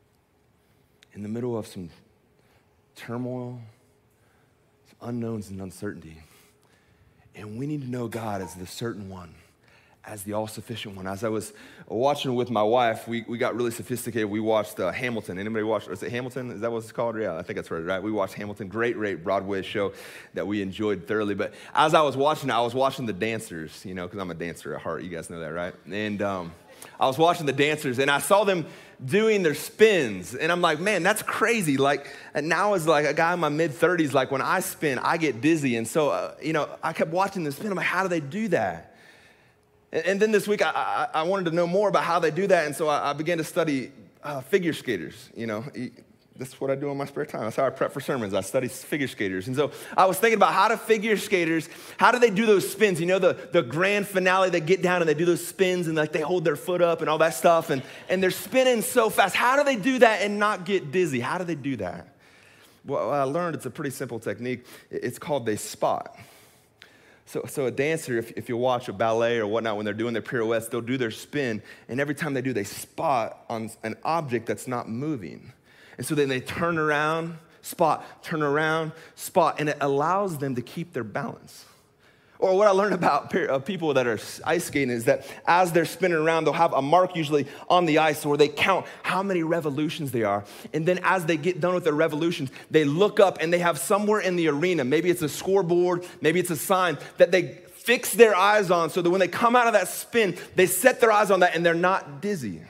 in the middle of some turmoil, some unknowns and uncertainty. And we need to know God as the certain one, as the all-sufficient one. As I was watching with my wife, we, we got really sophisticated. We watched uh, Hamilton. Anybody watch, is it Hamilton? Is that what it's called? Yeah, I think that's right, right? We watched Hamilton. Great, great Broadway show that we enjoyed thoroughly. But as I was watching it, I was watching the dancers, you know, because I'm a dancer at heart. You guys know that, right? And um, I was watching the dancers, and I saw them doing their spins. And I'm like, man, that's crazy. Like, and now as like a guy in my mid-thirties, like when I spin, I get dizzy. And so, uh, you know, I kept watching them spin. I'm like, how do they do that? And then this week, I, I, I wanted to know more about how they do that, and so I, I began to study uh, figure skaters. You know, that's what I do in my spare time. That's how I prep for sermons. I study figure skaters. And so I was thinking about how do figure skaters, how do they do those spins? You know, the, the grand finale, they get down and they do those spins, and like they hold their foot up and all that stuff, and, and they're spinning so fast. How do they do that and not get dizzy? How do they do that? Well, I learned it's a pretty simple technique. It's called they spot. So, so a dancer, if, if you watch a ballet or whatnot, when they're doing their pirouettes, they'll do their spin, and every time they do, they spot on an object that's not moving. And so then they turn around, spot, turn around, spot, and it allows them to keep their balance. Or what I learned about people that are ice skating is that as they're spinning around, they'll have a mark usually on the ice where they count how many revolutions they are. And then as they get done with their revolutions, they look up and they have somewhere in the arena, maybe it's a scoreboard, maybe it's a sign, that they fix their eyes on so that when they come out of that spin, they set their eyes on that and they're not dizzy.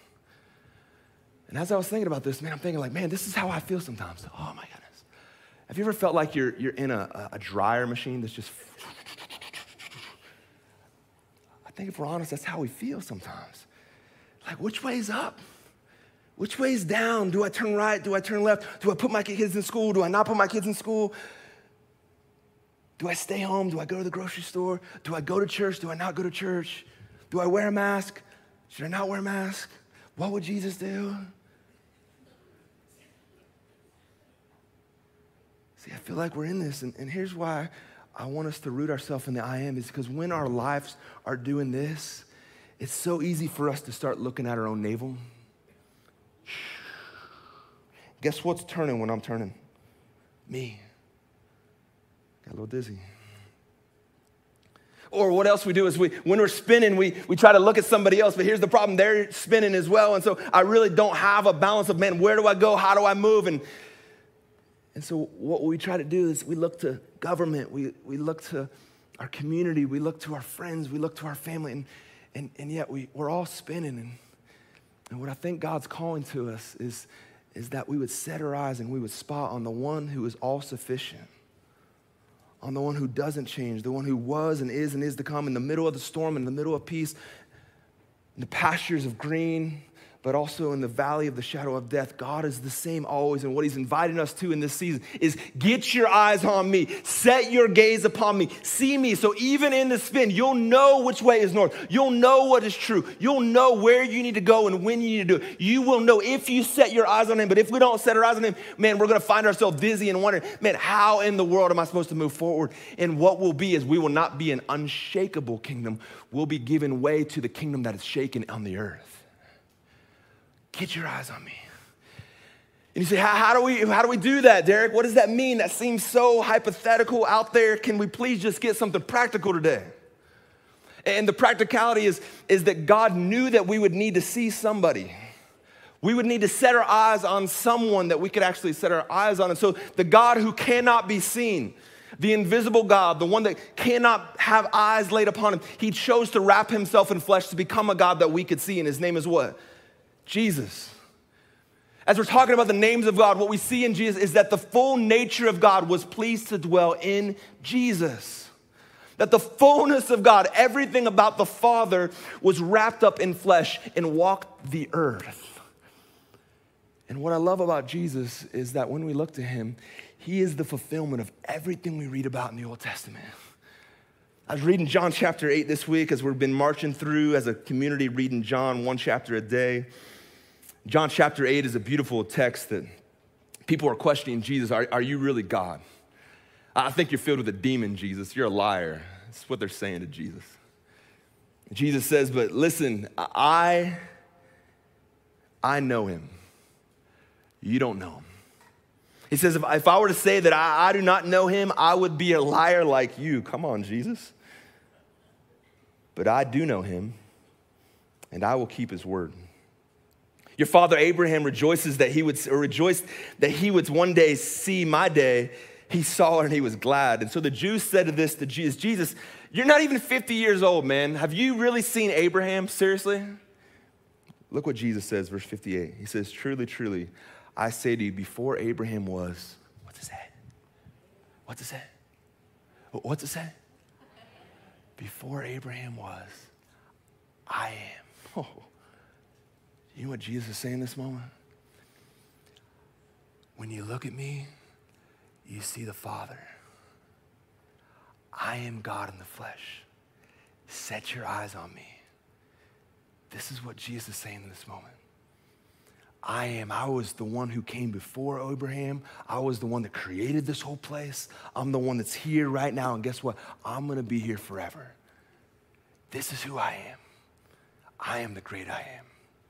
And as I was thinking about this, man, I'm thinking like, man, this is how I feel sometimes. Oh my goodness. Have you ever felt like you're, you're in a, a dryer machine that's just... I think if we're honest, that's how we feel sometimes. Like, which way's up? Which way's down? Do I turn right? Do I turn left? Do I put my kids in school? Do I not put my kids in school? Do I stay home? Do I go to the grocery store? Do I go to church? Do I not go to church? Do I wear a mask? Should I not wear a mask? What would Jesus do? See, I feel like we're in this, and, and here's why I want us to root ourselves in the I am, is because when our lives are doing this, it's so easy for us to start looking at our own navel. Guess what's turning when I'm turning? Me. Got a little dizzy. Or what else we do is we, when we're spinning, we, we try to look at somebody else, but here's the problem, they're spinning as well, and so I really don't have a balance of, man, where do I go? How do I move? And And so what we try to do is we look to government, we, we look to our community, we look to our friends, we look to our family, and, and, and yet we, we're all spinning. And, and what I think God's calling to us is, is that we would set our eyes and we would spot on the one who is all-sufficient, on the one who doesn't change, the one who was and is and is to come in the middle of the storm, in the middle of peace, in the pastures of green, but also in the valley of the shadow of death. God is the same always, and what he's inviting us to in this season is get your eyes on me, set your gaze upon me, see me, so even in the spin, you'll know which way is north. You'll know what is true. You'll know where you need to go and when you need to do it. You will know if you set your eyes on him, but if we don't set our eyes on him, man, we're gonna find ourselves dizzy and wondering, man, how in the world am I supposed to move forward? And what will be is we will not be an unshakable kingdom. We'll be giving way to the kingdom that is shaken on the earth. Get your eyes on me. And you say, how, how do we how do we do that, Derek? What does that mean? That seems so hypothetical out there. Can we please just get something practical today? And the practicality is, is that God knew that we would need to see somebody. We would need to set our eyes on someone that we could actually set our eyes on. And so the God who cannot be seen, the invisible God, the one that cannot have eyes laid upon him, he chose to wrap himself in flesh to become a God that we could see. And his name is what? Jesus. As we're talking about the names of God, what we see in Jesus is that the full nature of God was pleased to dwell in Jesus. That the fullness of God, everything about the Father, was wrapped up in flesh and walked the earth. And what I love about Jesus is that when we look to him, he is the fulfillment of everything we read about in the Old Testament. I was reading John chapter eight this week as we've been marching through as a community, reading John one chapter a day. John chapter eight is a beautiful text that people are questioning Jesus. Are, are you really God? I think you're filled with a demon, Jesus. You're a liar. That's what they're saying to Jesus. Jesus says, but listen, I, I know him. You don't know him. He says, if, if I were to say that I, I do not know him, I would be a liar like you. Come on, Jesus. But I do know him, and I will keep his word. Your father Abraham rejoices that he would, or rejoiced that he would one day see my day. He saw her and he was glad. And so the Jews said to this to Jesus, Jesus, you're not even fifty years old, man. Have you really seen Abraham? Seriously? Look what Jesus says, verse fifty-eight. He says, truly, truly, I say to you, before Abraham was, what's it say? What's it say? What's it say? Before Abraham was, I am. Oh. You know what Jesus is saying this moment? When you look at me, you see the Father. I am God in the flesh. Set your eyes on me. This is what Jesus is saying in this moment. I am. I was the one who came before Abraham. I was the one that created this whole place. I'm the one that's here right now. And guess what? I'm going to be here forever. This is who I am. I am the great I am.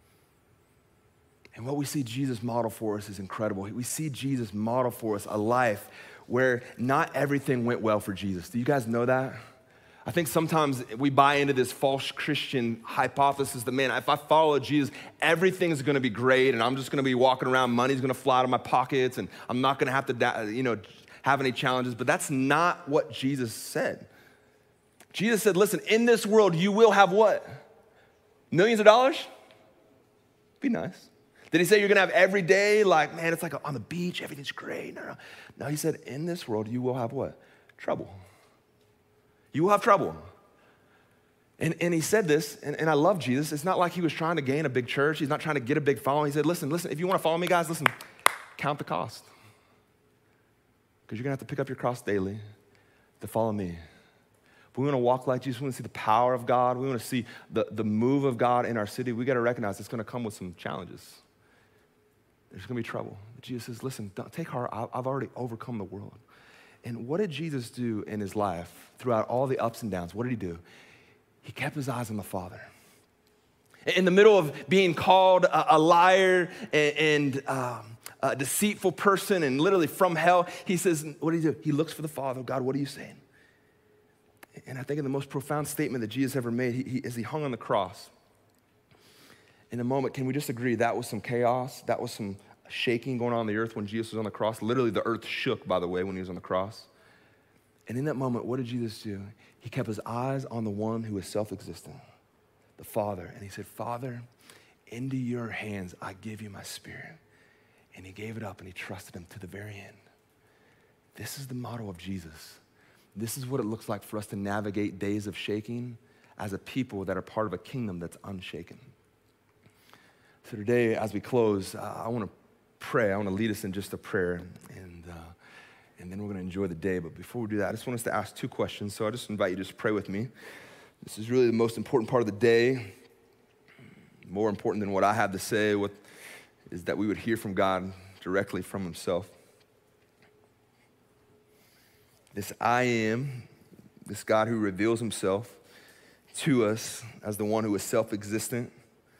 And what we see Jesus model for us is incredible. We see Jesus model for us a life where not everything went well for Jesus. Do you guys know that? I think sometimes we buy into this false Christian hypothesis that, man, if I follow Jesus, everything's gonna be great and I'm just gonna be walking around, money's gonna fly out of my pockets and I'm not gonna have to, you know, have any challenges. But that's not what Jesus said. Jesus said, listen, in this world, you will have what? Millions of dollars? Be nice. Did he say you're gonna have every day, like, man, it's like on the beach, everything's great? No, no. No, he said, in this world, you will have what? Trouble. You will have trouble. And, and he said this, and, and I love Jesus. It's not like he was trying to gain a big church. He's not trying to get a big following. He said, listen, listen, if you wanna follow me, guys, listen, count the cost. Because you're gonna have to pick up your cross daily to follow me. If we wanna walk like Jesus, we wanna see the power of God, we wanna see the, the move of God in our city, we gotta recognize it's gonna come with some challenges. There's gonna be trouble. But Jesus says, listen, don't take heart, I've already overcome the world. And what did Jesus do in his life throughout all the ups and downs? What did he do? He kept his eyes on the Father. In the middle of being called a, a liar and, and um, a deceitful person and literally from hell, he says, what did he do? He looks for the Father. God, what are you saying? And I think in the most profound statement that Jesus ever made, he, he, as he hung on the cross, in a moment, can we just agree that was some chaos? That was some shaking going on on the earth when Jesus was on the cross. Literally, the earth shook, by the way, when he was on the cross. And in that moment, what did Jesus do? He kept his eyes on the one who is self-existent, the Father. And he said, Father, into your hands I give you my spirit. And he gave it up and he trusted him to the very end. This is the model of Jesus. This is what it looks like for us to navigate days of shaking as a people that are part of a kingdom that's unshaken. So today, as we close, uh, I want to pray. I want to lead us in just a prayer, and uh, and then we're going to enjoy the day. But before we do that, I just want us to ask two questions. So I just invite you to just pray with me. This is really the most important part of the day. More important than what I have to say, what is that we would hear from God directly from himself. This I am, this God who reveals himself to us as the one who is self-existent,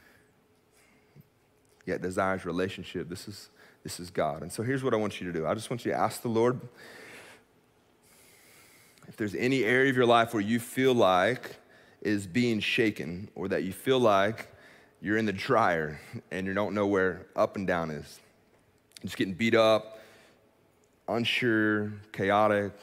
yet desires relationship. This is, this is God. And so here's what I want you to do. I just want you to ask the Lord if there's any area of your life where you feel like is being shaken, or that you feel like you're in the dryer and you don't know where up and down is. Just getting beat up, unsure, chaotic.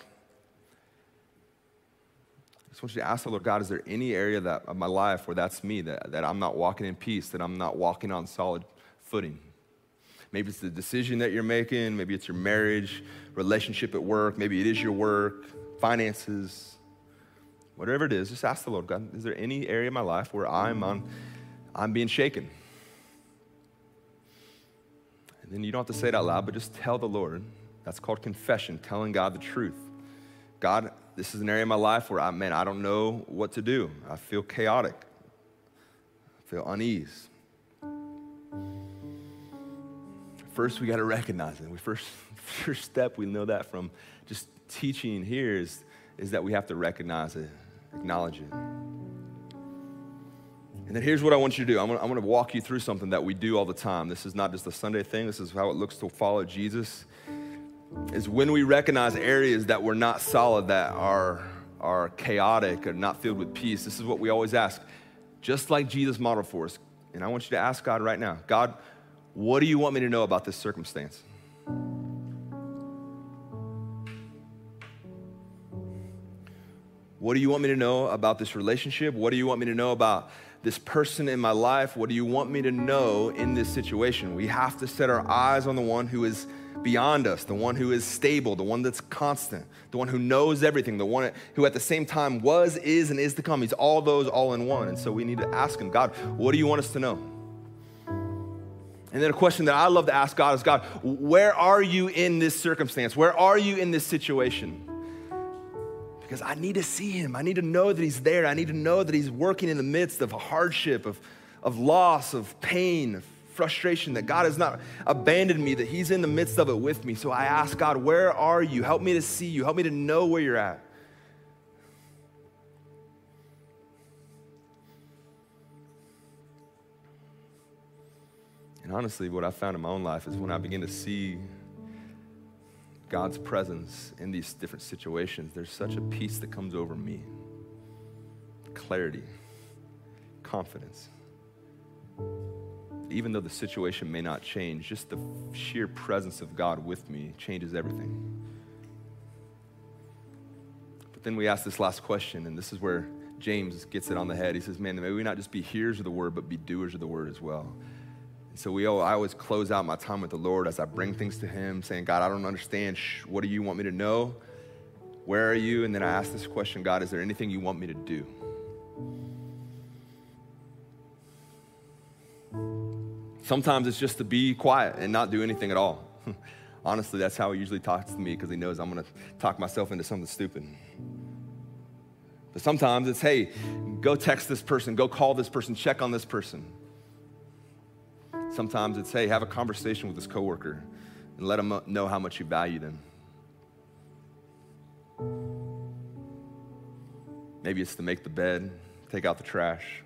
I just want you to ask the Lord, God, is there any area that, of my life where that's me, that, that I'm not walking in peace, that I'm not walking on solid footing? Maybe it's the decision that you're making. Maybe it's your marriage, relationship at work. Maybe it is your work, finances, whatever it is. Just ask the Lord, God, is there any area of my life where I'm on, I'm being shaken? And then you don't have to say it out loud, but just tell the Lord. That's called confession, telling God the truth. God, this is an area of my life where I, man, I don't know what to do. I feel chaotic. I feel unease. First, we got to recognize it. We first, first step, we know that from just teaching here is, is that we have to recognize it, acknowledge it. And then here's what I want you to do. I'm gonna, I'm gonna walk you through something that we do all the time. This is not just a Sunday thing. This is how it looks to follow Jesus. Is when we recognize areas that we're not solid, that are, are chaotic or not filled with peace. This is what we always ask. Just like Jesus modeled for us. And I want you to ask God right now, God, what do you want me to know about this circumstance? What do you want me to know about this relationship? What do you want me to know about this person in my life? What do you want me to know in this situation? We have to set our eyes on the one who is beyond us, the one who is stable, the one that's constant, the one who knows everything, the one who at the same time was, is, and is to come. He's all those all in one. And so we need to ask him, God, what do you want us to know? And then a question that I love to ask God is, God, where are you in this circumstance? Where are you in this situation? Because I need to see him. I need to know that he's there. I need to know that he's working in the midst of hardship, of, of loss, of pain, of frustration, that God has not abandoned me, that he's in the midst of it with me. So I ask God, where are you? Help me to see you. Help me to know where you're at. And honestly, what I found in my own life is when I begin to see God's presence in these different situations, there's such a peace that comes over me. Clarity, confidence. Even though the situation may not change, just the sheer presence of God with me changes everything. But then we ask this last question, and this is where James gets it on the head. He says, man, may we not just be hearers of the word, but be doers of the word as well. So we, I always close out my time with the Lord as I bring things to him, saying, God, I don't understand. Shh, what do you want me to know? Where are you? And then I ask this question, God, is there anything you want me to do? Sometimes it's just to be quiet and not do anything at all. Honestly, that's how he usually talks to me, because he knows I'm going to talk myself into something stupid. But sometimes it's, hey, go text this person, go call this person, check on this person. Sometimes it's, hey, have a conversation with this coworker and let them know how much you value them. Maybe it's to make the bed, take out the trash,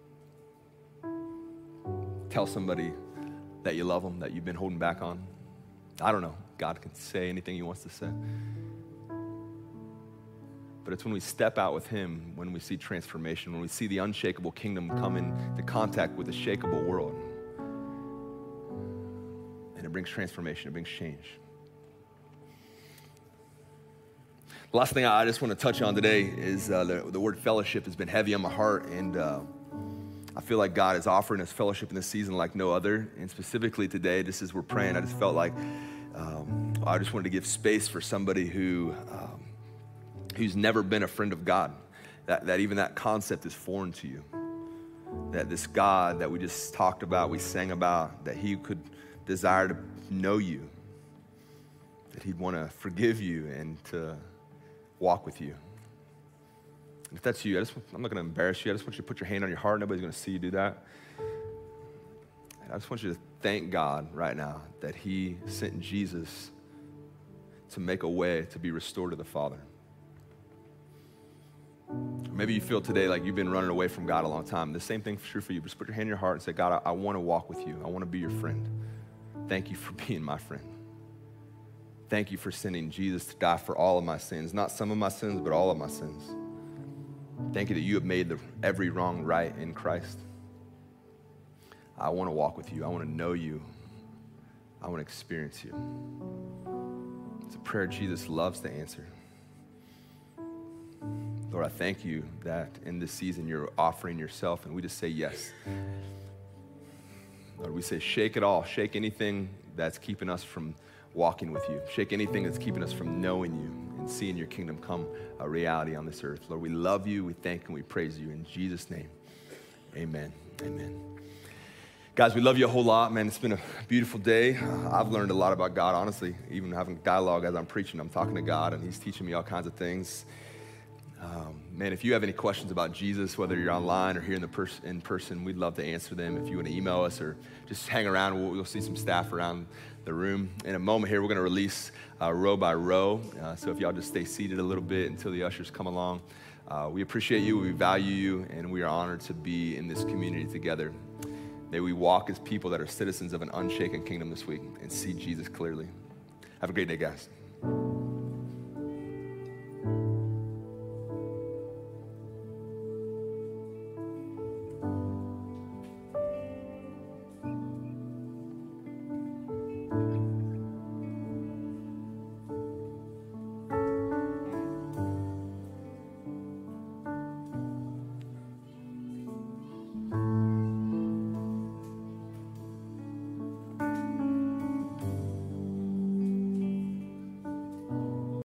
tell somebody that you love them, that you've been holding back on. I don't know. God can say anything he wants to say. But it's when we step out with him, when we see transformation, when we see the unshakable kingdom come into contact with the shakeable world. And it brings transformation, it brings change. The last thing I just want to touch on today is uh, the, the word fellowship has been heavy on my heart, and uh, I feel like God is offering us fellowship in this season like no other. And specifically today, just as we're praying, I just felt like um, I just wanted to give space for somebody who um, who's never been a friend of God, that, that even that concept is foreign to you, that this God that we just talked about, we sang about, that he could desire to know you, that he'd want to forgive you and to walk with you. And if that's you, I just, I'm not going to embarrass you. I just want you to put your hand on your heart. Nobody's going to see you do that. And I just want you to thank God right now that he sent Jesus to make a way to be restored to the Father. Maybe you feel today like you've been running away from God a long time. The same thing is true for you. Just put your hand on your heart and say, God, I, I want to walk with you. I want to be your friend. Thank you for being my friend. Thank you for sending Jesus to die for all of my sins. Not some of my sins, but all of my sins. Thank you that you have made the, every wrong right in Christ. I want to walk with you. I want to know you. I want to experience you. It's a prayer Jesus loves to answer. Lord, I thank you that in this season you're offering yourself, and we just say yes. Lord, we say shake it all. Shake anything that's keeping us from walking with you. Shake anything that's keeping us from knowing you and seeing your kingdom come a reality on this earth. Lord, we love you, we thank and we praise you. In Jesus' name, amen, amen. Guys, we love you a whole lot, man. It's been a beautiful day. I've learned a lot about God, honestly. Even having dialogue as I'm preaching, I'm talking to God, and he's teaching me all kinds of things. Um, man, if you have any questions about Jesus, whether you're online or here in, the pers- in person, we'd love to answer them. If you want to email us or just hang around, we'll, we'll see some staff around the room. In a moment here, we're going to release uh, row by row. Uh, so if y'all just stay seated a little bit until the ushers come along. Uh, we appreciate you, we value you, and we are honored to be in this community together. May we walk as people that are citizens of an unshaken kingdom this week and see Jesus clearly. Have a great day, guys.